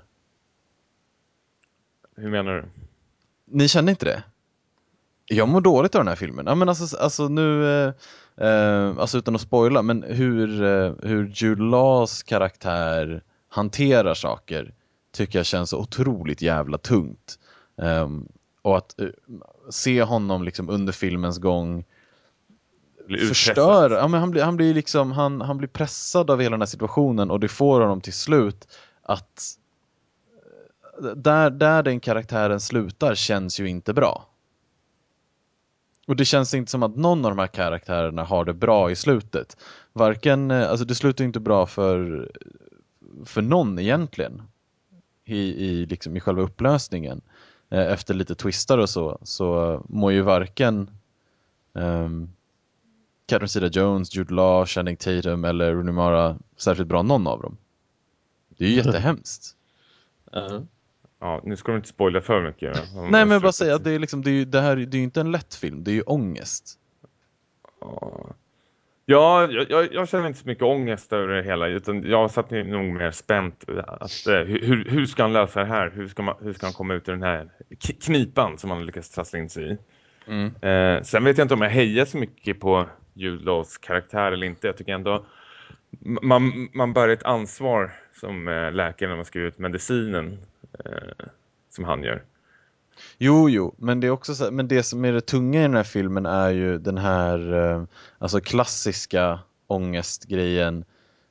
Hur menar du? Ni känner inte det? Jag mår dåligt av den här filmen. Ja, men alltså nu alltså utan att spoila, men hur Jude Laws karaktär hanterar saker tycker jag känns så otroligt jävla tungt. Och att se honom liksom under filmens gång förstöra. Ja, men han blir liksom han blir pressad av hela den här situationen, och det får honom till slut att där den karaktären slutar känns ju inte bra. Och det känns inte som att någon av de här karaktärerna har det bra i slutet. Varken, alltså det slutar inte bra för någon egentligen. Liksom i själva upplösningen. Efter lite twistar och så mår ju varken Catherine Zeta-Jones, Jude Law, Channing Tatum eller Rooney Mara särskilt bra, någon av dem. Det är ju jättehemskt. Ja, nu ska du inte spoila för mycket. Nej, men bara säga att det är liksom, det är ju inte en lätt film, det är ju ångest. Ja, jag känner inte så mycket ångest över det hela, utan jag satt nog mer spänt att hur ska han lösa det här? Hur ska han komma ut ur den här knipan som han lyckas trassla in sig i? Sen vet jag inte om jag hejar så mycket på Jude Laws karaktär eller inte. Jag tycker ändå man bär ett ansvar som läkare när man skriver ut medicinen som han gör. Jo, men det är också så, men det som är det tunga i den här filmen är ju den här alltså klassiska ångestgrejen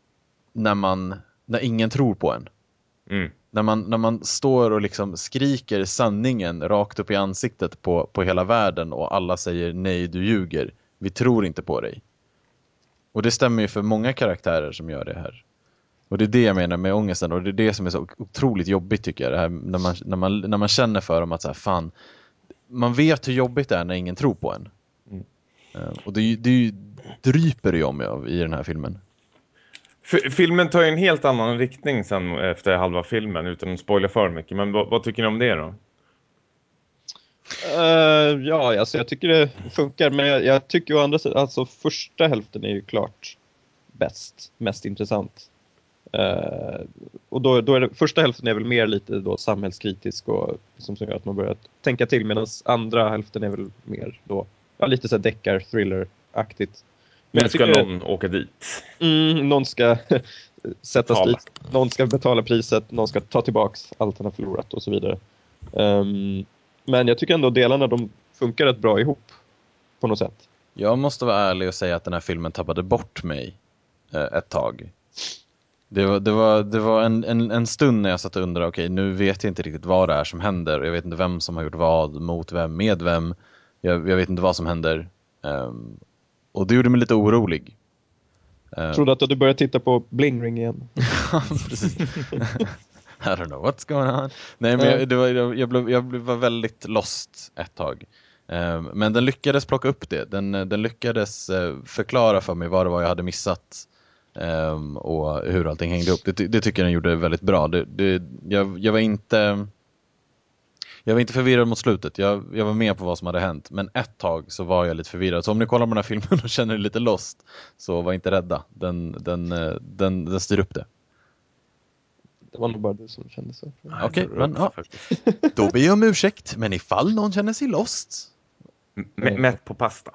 när ingen tror på en. När man står och liksom skriker sanningen rakt upp i ansiktet på hela världen, och alla säger nej, du ljuger. Vi tror inte på dig. Och det stämmer ju för många karaktärer som gör det här. Och det är det jag menar med ångesten, och det är det som är så otroligt jobbigt, tycker jag, det här, när man känner för dem att så här, fan, man vet hur jobbigt det är när ingen tror på en. Och det dryper ju om i den här filmen. Filmen tar ju en helt annan riktning sen efter halva filmen, utan att spoila för mycket. Men vad tycker ni om det då? Ja, alltså jag tycker det funkar, men jag tycker ju å andra sidan, alltså första hälften är ju klart mest intressant. Och då är det, första hälften är väl mer lite då samhällskritisk och som gör att man börjar tänka till, medan andra hälften är väl mer då, ja, lite så här deckar, thriller-aktigt. Men nu ska någon åka dit. Någon ska sättas dit, någon ska betala priset, någon ska ta tillbaks allt han har förlorat och så vidare. Men jag tycker ändå delarna, de funkar rätt bra ihop på något sätt. Jag måste vara ärlig och säga att den här filmen tappade bort mig ett tag. Det var en stund när jag satt och undrade, okej, nu vet jag inte riktigt vad det är som händer. Jag vet inte vem som har gjort vad, mot vem, med vem. Jag vet inte vad som händer. Och det gjorde mig lite orolig. Jag trodde att du började titta på Bling Ring igen. Precis. I don't know what's going on. Nej, men jag var väldigt lost ett tag. Men den lyckades plocka upp det. Den lyckades förklara för mig vad det var jag hade missat. Och hur allting hängde upp. Det tycker jag den gjorde väldigt bra. Jag var inte förvirrad mot slutet. Jag var med på vad som hade hänt. Men ett tag så var jag lite förvirrad. Så om ni kollar på den här filmen och känner er lite lost, så var inte rädda. Den styr upp det. Det var nog bara du som kände så. Okej, men ja. Då ber jag om ursäkt. Men ifall någon känner sig lost, Mätt på pasta.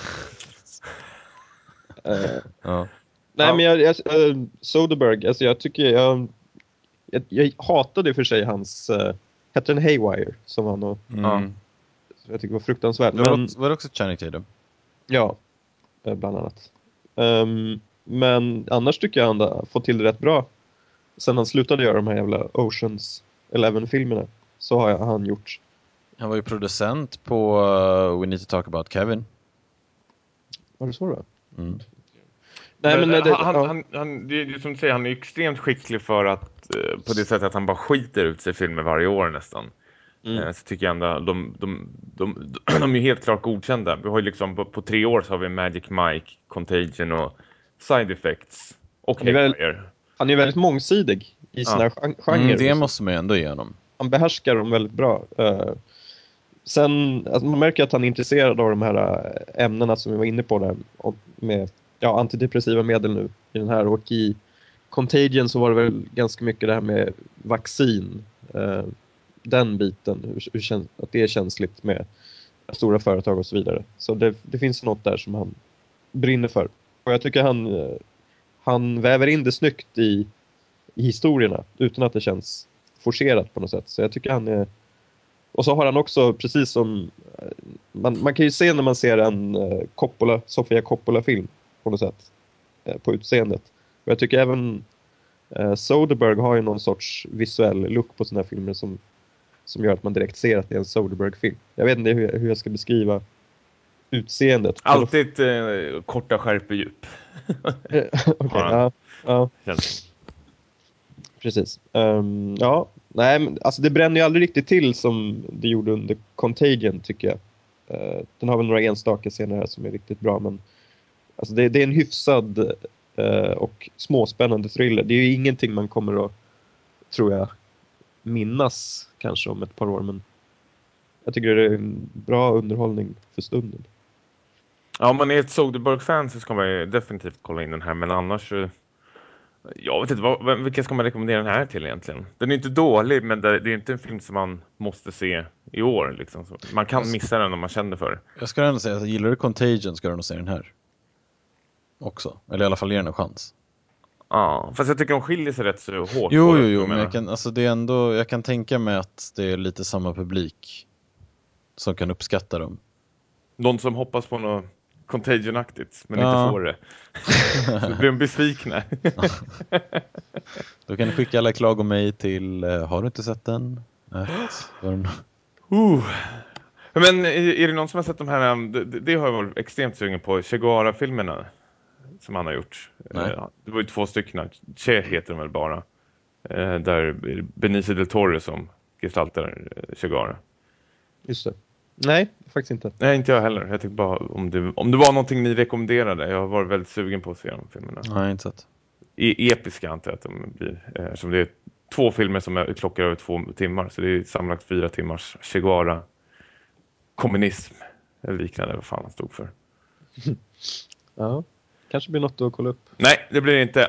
Ja. Nej, Ja. men Soderbergh, alltså jag tycker jag hatade för sig hans hette den Haywire som han och Mm. jag tycker var fruktansvärt. Var det också Channing Tatum? Ja, bland annat. Men annars tycker jag han har fått till det rätt bra. Sen han slutade göra de här jävla Oceans 11-filmerna så har han gjort. Han var ju producent på We Need to Talk About Kevin. Var det så då? Mm. Nej, men det är som du säger, han är extremt skicklig för att på det sättet att han bara skiter ut sig filmer varje år nästan. Så tycker jag ändå de är ju helt klart godkända. Vi har ju liksom på 3 år så har vi Magic Mike, Contagion och Side Effects och Haywire. Han är väldigt mångsidig i sina genrer. Det måste man ju ändå ge honom. Han behärskar dem väldigt bra. Sen, alltså man märker att han är intresserad av de här ämnena som vi var inne på där. Med antidepressiva medel nu i den här. Och i Contagion så var det väl ganska mycket det här med vaccin. Den biten, att det är känsligt med stora företag och så vidare. Så det finns något där som han brinner för. Och jag tycker han väver in det snyggt i historierna utan att det känns forcerat på något sätt. Så jag tycker han är... Och så har han också, precis som... Man kan ju se när man ser en Sofia Coppola-film på något sätt. På utseendet. Och jag tycker även Soderbergh har ju någon sorts visuell look på såna här filmer som gör att man direkt ser att det är en Soderbergh-film. Jag vet inte hur jag ska beskriva utseendet. Alltid korta skärpedjup. Okej, ja. Precis. Nej, men alltså det bränner ju aldrig riktigt till som det gjorde under Contagion tycker jag. Den har väl några enstaka scener här som är riktigt bra, men alltså det är en hyfsad och småspännande thriller. Det är ju ingenting man kommer att, tror jag, minnas kanske om ett par år, men jag tycker det är en bra underhållning för stunden. Ja, om man är ett Soderbergh-fan så ska man ju definitivt kolla in den här, men annars jag vet inte, vilka ska man rekommendera den här till egentligen? Den är inte dålig, men det är inte en film som man måste se i år liksom. Så man kan missa den om man känner för det. Jag ska ändå säga att gillar du Contagion ska du nog se den här också. Eller i alla fall ge den en chans. Ja, fast jag tycker de skiljer sig rätt så hårt. Jo, men jag kan tänka mig att det är lite samma publik som kan uppskatta dem. Någon som hoppas på något Contagion-aktigt men inte får det. Så blir de besvikna. Då kan du skicka alla klagomejl till har du inte sett den? Men är det någon som har sett de här, det har jag varit extremt sugen på, Che Guevara-filmerna som han har gjort. Nej. Det var ju 2 stycken, Che heter de väl bara. Där Benicio del Toro som gestaltar Che Guevara. Just det. Nej, faktiskt inte. Nej, inte jag heller. Jag tänkte bara om det var någonting ni rekommenderade. Jag har varit väldigt sugen på att se de filmerna. Nej, inte sett. Episka antar jag att de blir. Som det är 2 filmer som klockar över 2 timmar. Så det är sammanlagt 4 timmars Che Guevara kommunism eller liknande, vad fan han stod för. Ja, kanske blir något att kolla upp. Nej, det blir det inte.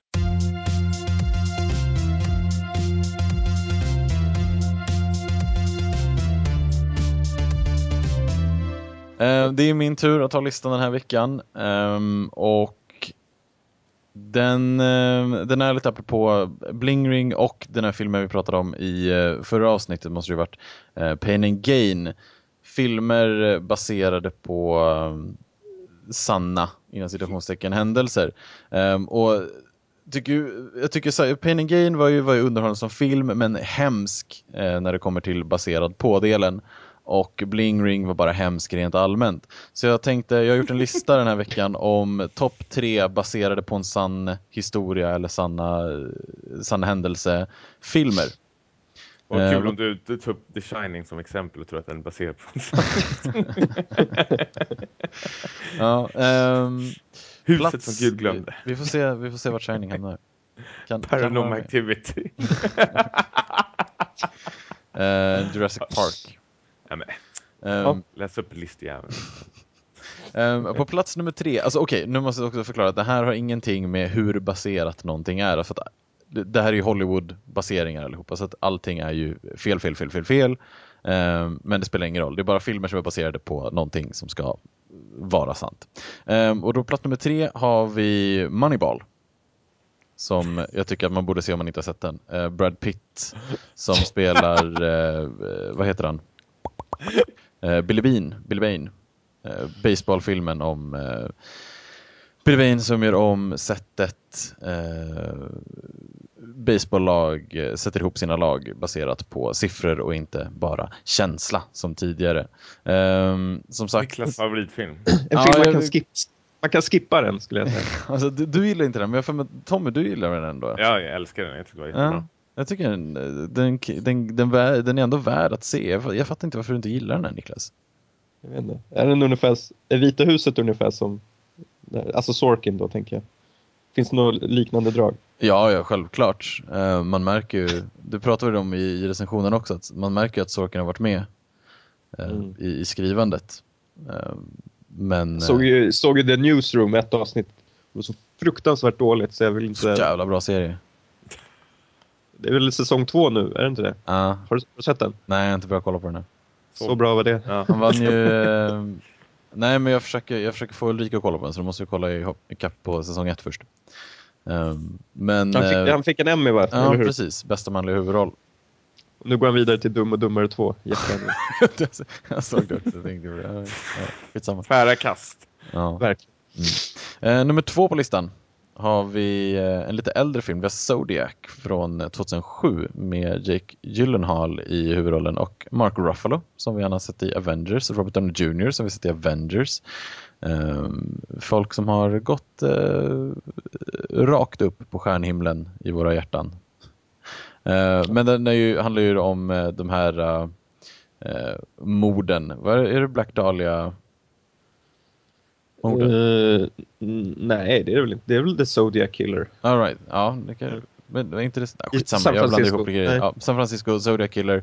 Det är min tur att ta listan den här veckan. Och den är lite apropå Bling Ring och den här filmen vi pratade om i förra avsnittet måste det ha varit Pain and Gain. Filmer baserade på sanna, inom citationstecken, händelser. Och jag tycker så här, Pain and Gain var ju underhållande som film, men hemsk när det kommer till baserad på delen. Och Bling Ring var bara hemsk rent allmänt. Så jag har gjort en lista den här veckan om topp 3 baserade på en sann historia eller sanna händelsefilmer. Vad kul om du tog upp The Shining som exempel och tror att den är baserad på en sann. Ja, Huset som Gud glömde. Vi får se vart Shining hamnar. Paranormal Activity. Jurassic Park. Läs upp listjäveln. På plats nummer 3, alltså okej, nu måste jag också förklara att det här har ingenting med hur baserat någonting är. För att det här är ju Hollywood-baseringar allihopa, så att allting är ju fel. Men det spelar ingen roll. Det är bara filmer som är baserade på någonting som ska vara sant. Och då plats nummer 3 har vi Moneyball. Som jag tycker att man borde se om man inte har sett den. Brad Pitt som spelar, vad heter han? Billy Bane. Baseballfilmen om Billy Bane som gör om sättet baseballlag sätter ihop sina lag baserat på siffror och inte bara känsla som tidigare. Som sagt, Niklas favoritfilm. En film man kan skippa den, skulle jag säga. alltså, du gillar inte den, men Tommy, du gillar den ändå. Ja, jag älskar den. Jag tycker det var jättebra. Jag tycker den är ändå värd att se. Jag fattar inte varför du inte gillar den här, Niklas. Jag vet inte. Är den ungefär, är Vita huset ungefär som, alltså Sorkin då, tänker jag. Finns det något liknande drag? Ja, självklart. Man märker ju, det pratade vi om i recensionen också, att man märker att Sorkin har varit med i skrivandet. Men såg ju The Newsroom, ett avsnitt. Det var så fruktansvärt dåligt så jag vill inte... så jävla bra serie. Det är väl säsong 2 nu, är det inte det? Ja. Har du sett den? Nej, jag har inte börjat kolla på den här. Så bra var det. Ja. Han vann ju... nej, men jag försöker få Ulrika att kolla på den, så då måste jag kolla i kapp på säsong 1 först. Men, han fick en Emmy, va? ja, precis. Bästa manliga huvudroll. Nu går han vidare till Dum och Dummare 2. Jättebra. Jag såg det också. Jag tänkte, skitsamma. Tvära kast. Ja. Verkligen. Nummer 2 på listan har vi en lite äldre film. Vi har Zodiac från 2007 med Jake Gyllenhaal i huvudrollen och Mark Ruffalo som vi har sett i Avengers, Robert Downey Jr. som vi sett i Avengers. Folk som har gått rakt upp på stjärnhimlen i våra hjärtan. Men den handlar ju om de här morden. Vad är det, Black Dahlia? Nej, det är väl inte. Det är väl The Zodiac Killer. All right. Ja, det kan, men det är inte det. Skitsamma, San jag blandar Francisco. ihop grejer. Ja, San Francisco, Zodiac Killer.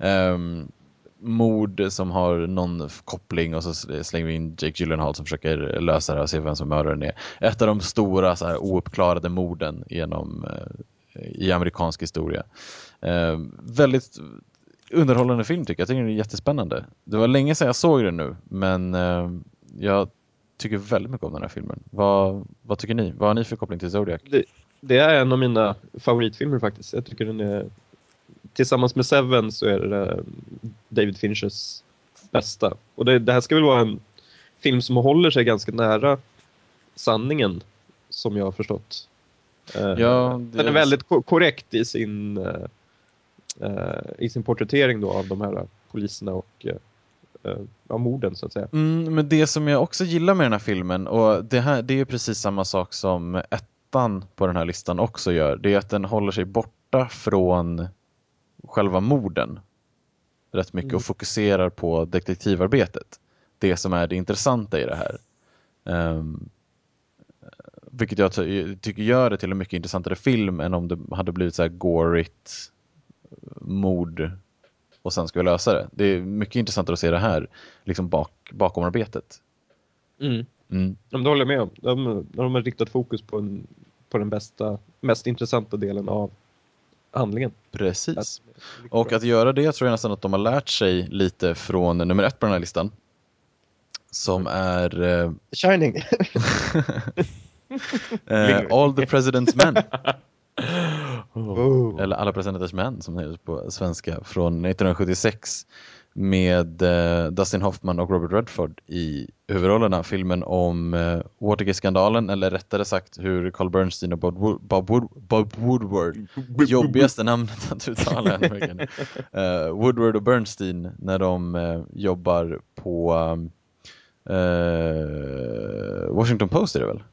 Mord som har någon koppling och så slänger vi in Jake Gyllenhaal som försöker lösa det och se vem som mördaren är. Ett av de stora så här, ouppklarade morden i amerikansk historia. Väldigt underhållande film tycker jag. Jag tycker det är jättespännande. Det var länge sedan jag såg den nu, men jag tycker väldigt mycket om den här filmen. Vad tycker ni? Vad har ni för koppling till Zodiac? Det är en av mina favoritfilmer faktiskt. Jag tycker den är, tillsammans med Seven så är det David Finchers bästa. Och det här ska väl vara en film som håller sig ganska nära sanningen, som jag har förstått. Den är väldigt korrekt i sin porträttering då av de här poliserna och av morden, så att säga. Men det som jag också gillar med den här filmen, och det är ju precis samma sak som ettan på den här listan också gör, det är att den håller sig borta från själva morden rätt mycket och fokuserar på detektivarbetet. Det som är det intressanta i det här. Vilket jag tycker gör det till en mycket intressantare film än om det hade blivit så här gorigt mord och sen ska vi lösa det. Det är mycket intressantare att se det här liksom bakom arbetet. Men det håller jag med om. De har riktat fokus på den mest intressanta delen av handlingen. Precis. Och att göra det tror jag nästan att de har lärt sig lite från nummer 1 på den här listan. Som är Shining. All the President's Men. Oh. Eller Alla presidenters män som det heter på svenska, från 1976 med Dustin Hoffman och Robert Redford i huvudrollerna. Filmen om Watergate-skandalen, eller rättare sagt hur Carl Bernstein och Bob Woodward, jobbigaste namnet att uttala Woodward och Bernstein, när de jobbar på Washington Post är det väl?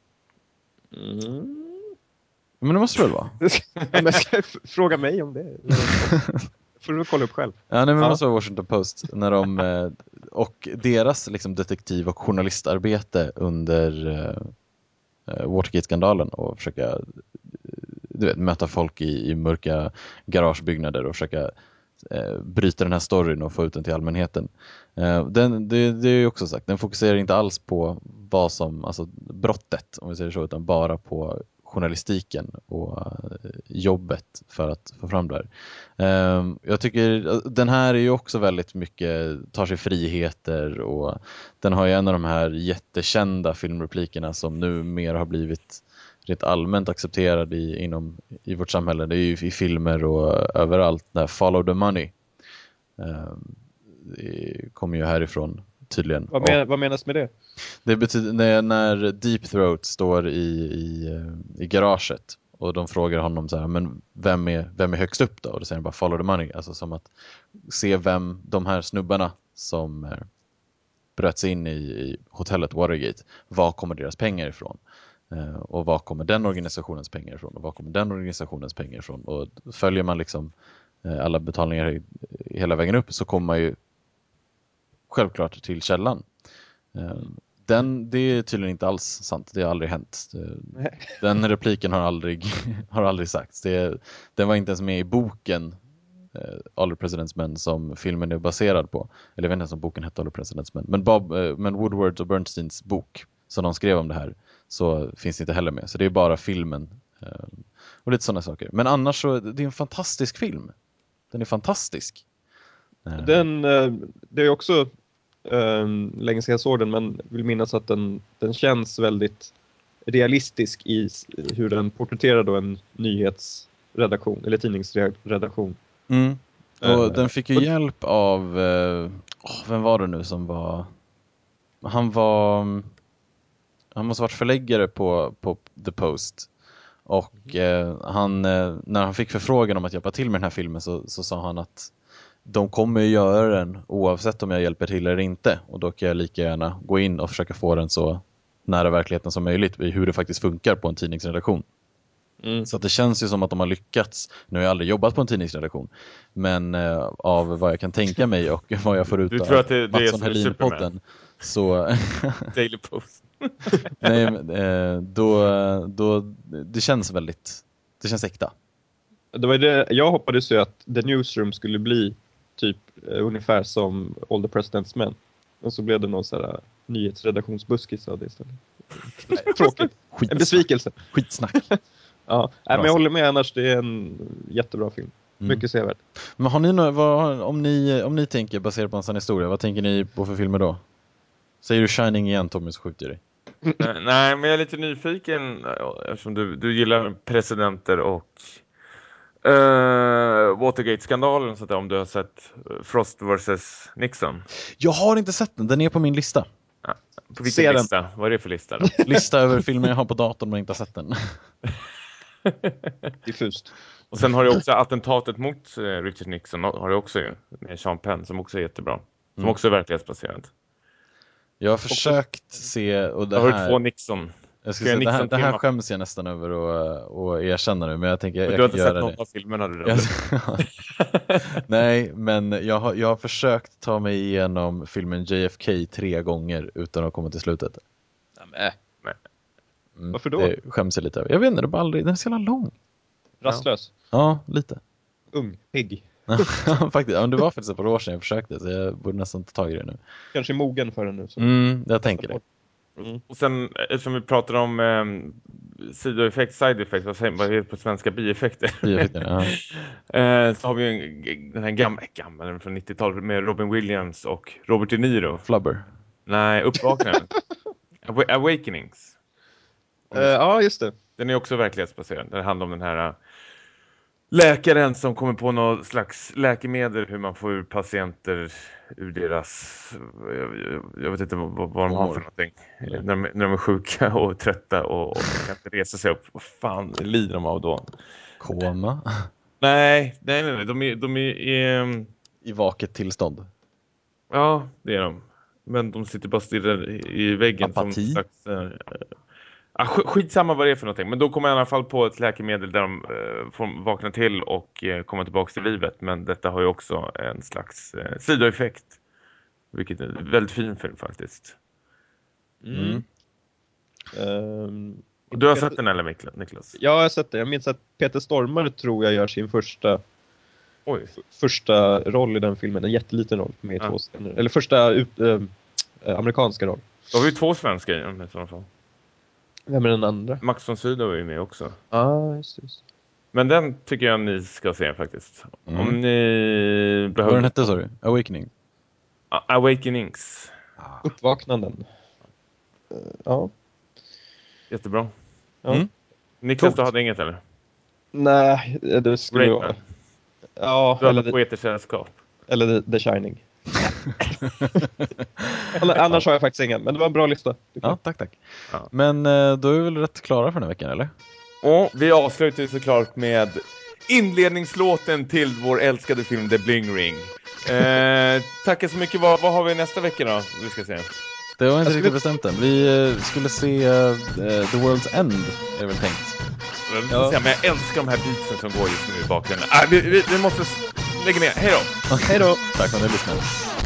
Men det måste det väl vara. Men ska jag fråga mig om det? Får du kolla upp själv. Ja, nej, men det måste vara Washington Post när de och deras liksom detektiv- och journalistarbete under Watergate-skandalen och försöka möta folk i mörka garagebyggnader och försöka bryta den här storyn och få ut den till allmänheten. Det är ju också sagt, den fokuserar inte alls på vad som, alltså brottet om vi säger så, utan bara på journalistiken och jobbet för att få fram det här. Jag tycker den här är ju också väldigt mycket, tar sig friheter, och den har ju en av de här jättekända filmreplikerna som nu mer har blivit rätt allmänt accepterad i vårt samhälle. Det är ju i filmer och överallt, där follow the money. Det kommer ju härifrån tydligen. Vad menas med det? Det betyder när Deep Throat står i garaget och de frågar honom så här, men vem är högst upp då? Och då säger han bara follow the money, alltså som att se vem de här snubbarna som bröt sig in i hotellet Watergate, var kommer deras pengar ifrån? Och var kommer den organisationens pengar ifrån? Och var kommer den organisationens pengar ifrån? Och följer man liksom alla betalningar hela vägen upp, så kommer man ju självklart till källan. Det är tydligen inte alls sant. Det har aldrig hänt. Den repliken har aldrig sagts. Den var inte ens med i boken All the President's Men som filmen är baserad på. Eller jag vet inte ens om boken hette All the President's Men. Men Woodward och Bernsteins bok som de skrev om det här, så finns det inte heller med. Så det är bara filmen och lite sådana saker. Men annars så, det är en fantastisk film. Den är fantastisk. Det är också länge sedan jag såg den, men vill minnas att den känns väldigt realistisk i hur den porträtterar då en nyhetsredaktion eller tidningsredaktion. Och den fick ju hjälp av vem var det nu som var, han måste ha varit förläggare på The Post, och när han fick förfrågan om att hjälpa till med den här filmen, så sa han att de kommer ju göra den oavsett om jag hjälper till eller inte, och då kan jag lika gärna gå in och försöka få den så nära verkligheten som möjligt i hur det faktiskt funkar på en tidningsredaktion. Så att det känns ju som att de har lyckats. Nu har jag aldrig jobbat på en tidningsredaktion, men av vad jag kan tänka mig och vad jag får ut Du av tror att det är Mattsson Helin-podden, så Daily Post. nej, då det känns äkta. Det var det, jag hoppades ju att The Newsroom skulle bli typ ungefär som All the President's Men. Och så blev det någon sån här nyhetsredaktionsbuskis av det istället. Tråkigt. En besvikelse. Skitsnack. Ja, men jag håller med, annars det är en jättebra film. Mycket sevärd. Men har ni om ni tänker baserat på en sån historia, vad tänker ni på för filmer då? Säger du Shining igen, Tommy, så skjuter jag dig. Nej, men jag är lite nyfiken eftersom du gillar presidenter och Watergate-skandalen, så att om du har sett Frost vs. Nixon. Jag har inte sett den är på min lista. Ja, på vilken lista? Vad är det för lista då? Lista över filmer jag har på datorn men inte har sett den. Diffust. Och sen har du också attentatet mot Richard Nixon, har du också ju, med Sean Penn, som också är jättebra. Som också är verklighetsbaserad. Jag har försökt se, och det jag har här, två Nixon. jag ska säga, det här skäms jag nästan över att erkänna nu, men jag tänker jag du har inte göra sett någon det. av filmerna du Nej, men jag har försökt ta mig igenom filmen JFK 3 gånger utan att komma till slutet. Nej. Varför då? Det skäms jag lite över. Jag vet inte, den är så jävla lång. Rastlös. Ja, lite. Ung, pigg. Faktiskt, det var faktiskt ett par år sedan jag försökte, så jag borde nästan ta tag i det nu. Kanske mogen för den nu. Så. Jag tänker det. Och sen, eftersom vi pratar om sidoeffekt, side effect, vad heter det på svenska, bieffekter? Bieffekter, så har vi den här gamla från 90-talet med Robin Williams och Robert De Niro. Flubber. Nej, Uppvaknandet. Awakenings. Ja, just det. Den är också verklighetsbaserad. Det handlar om den här läkaren som kommer på något slags läkemedel, hur man får ur patienter ur deras, jag vet inte vad de har för någonting. När de är sjuka och trötta och kan inte resa sig upp. Vad fan lider de av då? Koma? Nej. De är i vaket tillstånd. Ja, det är de. Men de sitter bara stirrar i väggen. Apati? Som slags, skitsamma vad det är för någonting. Men då kommer jag i alla fall på ett läkemedel där de får vakna till och komma tillbaka till livet. Men detta har ju också en slags sidoeffekt. Vilket är en väldigt fin film faktiskt. Och du har sett den eller Niklas? Ja, jag har sett den. Jag minns att Peter Stormare tror jag gör sin första roll i den filmen. En jätteliten roll med i 2 scener. Eller första amerikanska roll. Då har vi 2 svenskar i den i så fall. Vem är den andra? Max von Sydow är ju med också. Ja, just det. Men den tycker jag ni ska se faktiskt. Mm. Om ni Vad behöver... den hette, sa du? Awakening? Awakenings. Uppvaknanden. Ja. Jättebra. Ja. Mm. Niklas, Coolt. du hade inget eller? Nej, det skulle Great vara... Man. Ja, Du hade poetersällskap. eller The Shining. Annars har jag faktiskt ingen, men det var en bra lista. Ja, tack. Ja. Men då är vi väl rätt klara för den här veckan, eller? Och vi avslutar såklart med inledningslåten till vår älskade film The Bling Ring. Tackar så mycket. Vad har vi nästa vecka då? Vi ska se. Det var inte riktigt bestämt än. Vi skulle se The World's End, är det väl tänkt. Ja. Men jag älskar de här beatsen som går just nu i bakgrunden. Vi måste lägga ner. Hej då! Hej då! Tack för att ni lyssnade.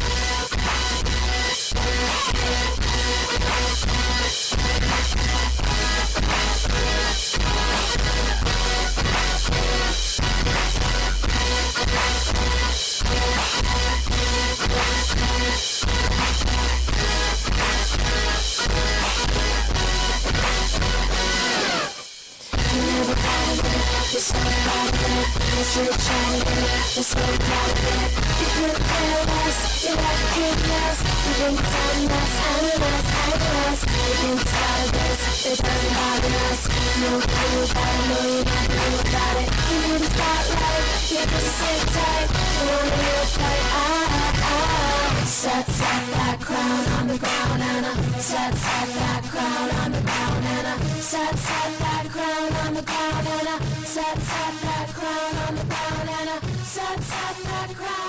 Set that crown on the ground and I set that crown on the ground and I set that crown on the ground and I set that crown on the ground and I set that crown